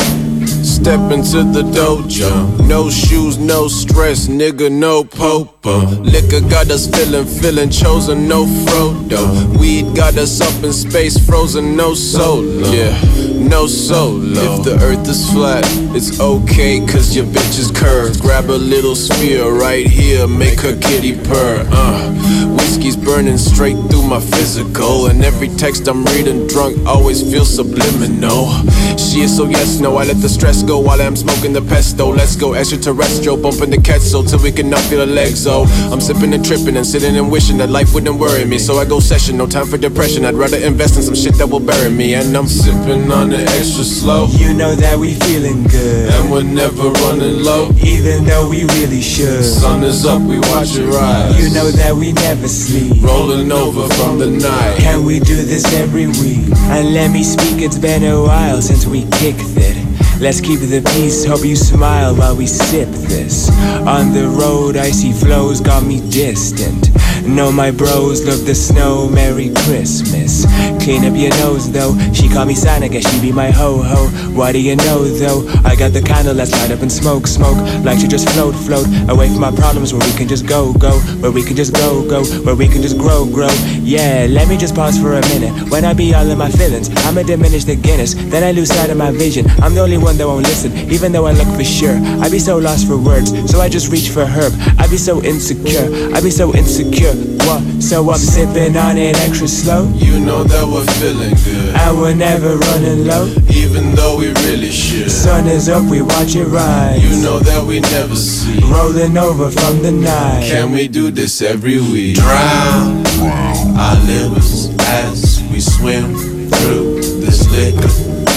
Step into the dojo, no shoes, no stress, nigga, no popo. Liquor got us feeling, feeling chosen, no Frodo. Weed got us up in space, frozen, no solo. Yeah, no solo. If the earth is flat, it's okay, cause your bitch is curved. Grab a little sphere right here, make her kitty purr. Uh, whiskey's burning straight through my physical, and every text I'm reading drunk always feels subliminal. She is so yes, no, I let the stress go while I'm smoking the pesto. Let's go extraterrestrial, bumping the kettle till we cannot feel the legs. Oh, I'm sipping and tripping and sitting and wishing that life wouldn't worry me. So I go session, no time for depression. I'd rather invest in some shit that will bury me. And I'm sipping on the extra slow. You know that we feeling good, and we're never running low, even though we really should. Sun is up, we watch it rise. You know that we never sleep, rolling over from the night. Can we do this every week? And let me speak, it's been a while since we kicked it. Let's keep the peace, hope you smile while we sip this. On the road, icy flows got me distant. Know my bros love the snow, Merry Christmas. Clean up your nose though, she call me Santa, guess she be my ho-ho. What do you know though, I got the candle, let's light up and smoke, smoke. Like to just float, float, away from my problems, where we can just go, go. Where we can just go, go, where we can just grow, grow. Yeah, let me just pause for a minute. When I be all in my feelings, I'ma diminish the Guinness, then I lose sight of my vision. I'm the only one that won't listen, even though I look for sure. I be so lost for words, so I just reach for herb. I be so insecure, I be so insecure. What? So I'm sipping on it extra slow. You know that we're feeling good, and we're never running low, even though we really should. Sun is up, we watch it rise. You know that we never sleep, rolling over from the night. Can we do this every week? Drown our livers as we swim through this liquor.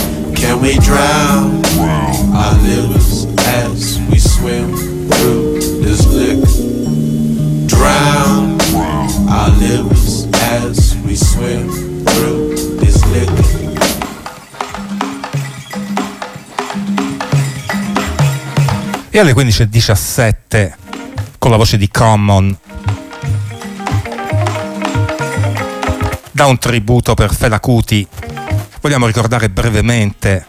Can we drown our livers as we swim through this liquor? Drown our livers as we swim through this liquor. E alle quindici e diciassette, con la voce di Common, da un tributo per Fela Kuti, vogliamo ricordare brevemente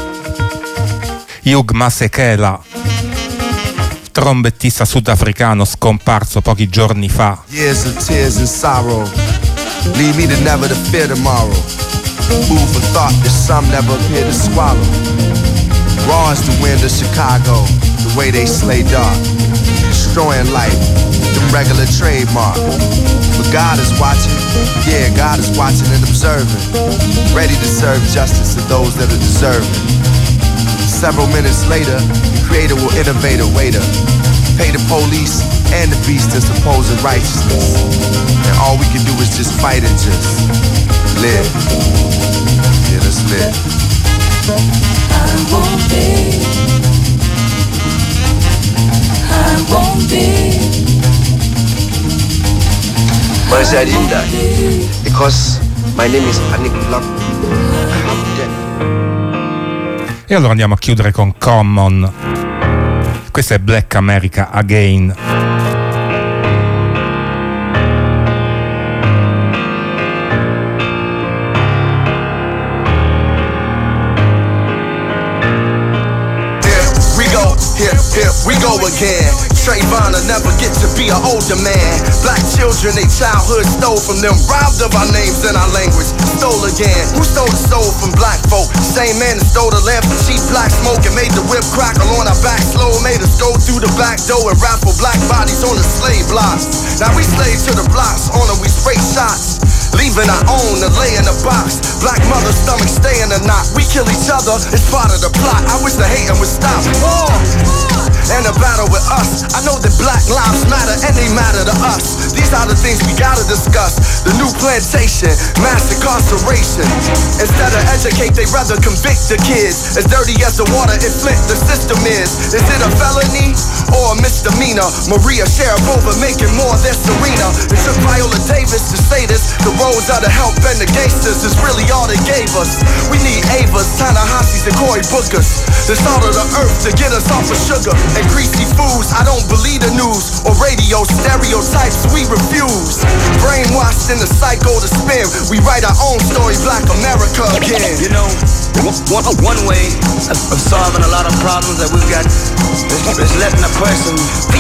Hugh Masekela, trombettista sudafricano scomparso pochi giorni fa. Years of tears and sorrow lead me to never to fear tomorrow. Food for thought that some never appear to swallow. Raw is the wind of Chicago, the way they slay dark, destroying life, the regular trademark. But God is watching, yeah, God is watching and observing, ready to serve justice to those that are deserving. Several minutes later, the Creator will innovate a way to pay the police and the beast that's opposing righteousness. And all we can do is just fight and just live. Yeah, let's live. I won't be, I won't be. Why is that in that? Because my name is Anik Lak Hamden. E allora andiamo a chiudere con Common. Questa è Black America Again. Here, here we go again. Trayvon will never get to be an older man. Black children, they childhood stole from them. Robbed of our names and our language. Stole again. Who stole the soul from black folk? Same man that stole the lamp from cheap black smoke and made the whip crackle on our back slow. Made us go through the back door and raffle black bodies on the slave blocks. Now we slave to the blocks, on them we spray shots. Leaving our own to lay in a box. Black mother stomach stay in a knot. We kill each other, it's part of the plot. I wish the hating would stop. War! and a battle with us. I know that black lives matter and they matter to us. These are the things we gotta discuss. The new plantation, mass incarceration. Instead of educate, they rather convict the kids. As dirty as the water in Flint, the system is. Is it a felony or a misdemeanor? Maria Sharapova making more than Serena. It took Viola Davis to say this. The roads are the help and the gangsters is really all they gave us. We need Avas, Ta-Nehisi's and Cory Bookers. The salt of the earth to get us off of sugar and greasy foods. I don't believe the news or radio stereotypes we refuse. Brainwashed in the cycle to spin. We write our own story, Black America again. You know, one, one way of solving a lot of problems that we've got is, is letting a person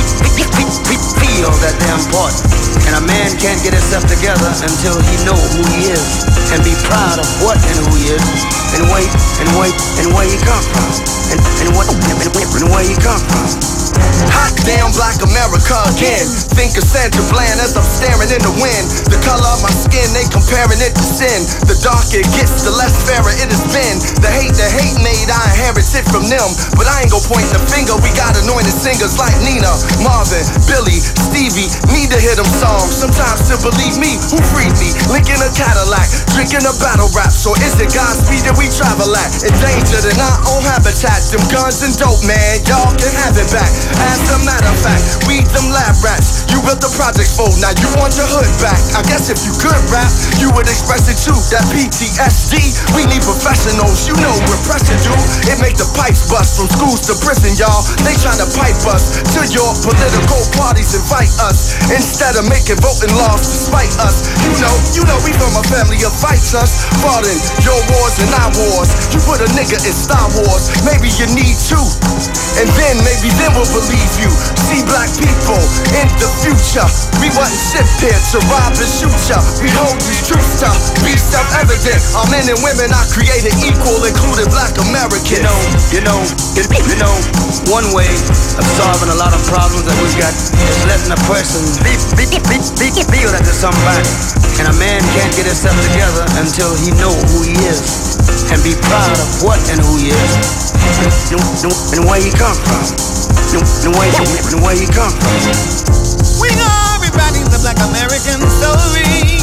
feel that they're important. And a man can't get himself together until he knows who he is and be proud of what and who he is and where and where and where he come from and, and what and, and where he come from. Hot damn Black America again. Think of Sandra Bland as I'm staring in the wind. The color of my skin, they comparing it to sin. The darker it gets, the less fairer it has been. The hate the hate made, I inherited from them. But I ain't gon' point the finger, we got anointed singers like Nina, Marvin, Billy, Stevie. Need to hear them songs, sometimes to believe me. Who freed me? Linking a Cadillac, drinking a battle rap. So is it Godspeed that we travel at? Endangered in our own habitat. Them guns and dope, man, y'all can have it back. As a matter of fact, we them lab rats. You built the project for, now you want your hood back. I guess if you could rap, you would express it too. That P T S D, we need professionals. You know repression do. It make the pipes bust from schools to prison, y'all. They tryna pipe us to your political parties, invite us instead of making voting laws to spite us. You know, you know we from a family of fighters, fought in your wars and our wars. You put a nigga in Star Wars, maybe you need to, and then maybe then we'll believe you. See black people in the future. We wasn't shipped here to rob and shoot ya. We hold these truths to be self-evident. Our men and women are created equal, including black Americans. You know, you know, you, you know, one way of solving a lot of problems that we've got is letting a person be, be, be, be, feel that there's somebody. And a man can't get himself together until he know who he is and be proud of what and who he is and, and, and where he come from. And where, and where he come from. We are rewriting the Black American story.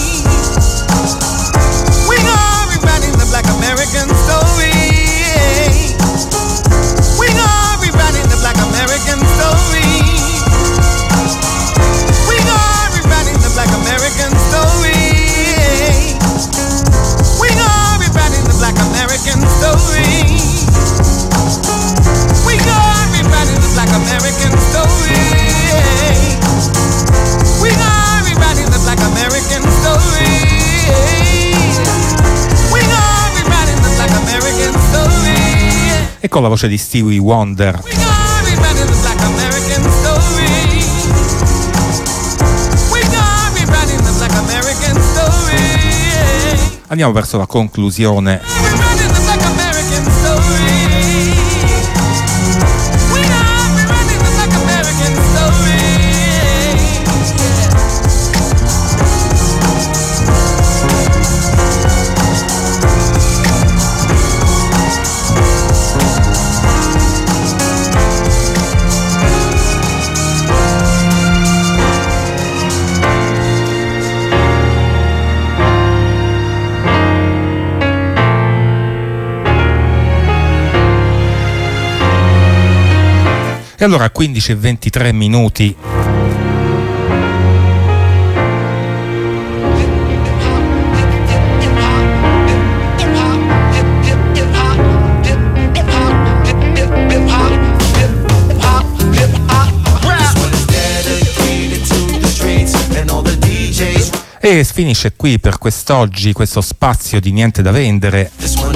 We are rewriting the Black American story. We are rewriting the Black American story. We are rewriting the Black American story. We are rewriting the Black American story. We are rewriting the Black American story. We are rewriting the Black American story. We are rewriting the Black American story. E con la voce di Stevie Wonder. We are rewriting the Black American story. We are rewriting the Black American story. Andiamo verso la conclusione. Rewriting the Black American story. E allora quindici e ventitré minuti. E finisce qui per quest'oggi questo spazio di Niente da vendere.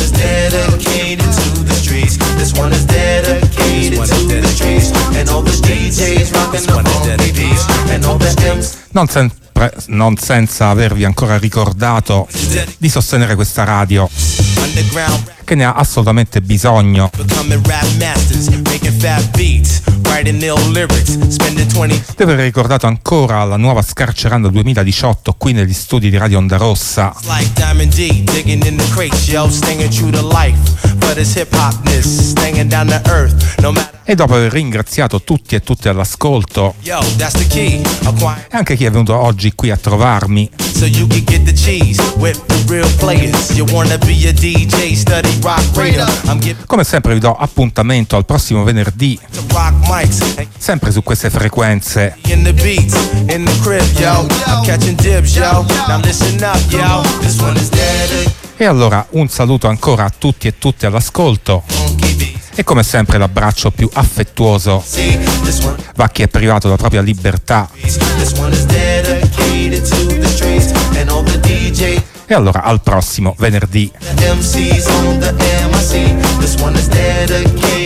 Non sempre, non senza avervi ancora ricordato di sostenere questa radio che ne ha assolutamente bisogno. Deve aver ricordato ancora la nuova Scarceranda duemiladiciotto qui negli studi di Radio Onda Rossa. E dopo aver ringraziato tutti e tutte all'ascolto, e anche chi è venuto oggi qui a trovarmi, come sempre vi do appuntamento al prossimo venerdì, sempre su queste frequenze. E allora un saluto ancora a tutti e tutte all'ascolto, e come sempre l'abbraccio più affettuoso va a chi è privato della propria libertà. E allora al prossimo venerdì.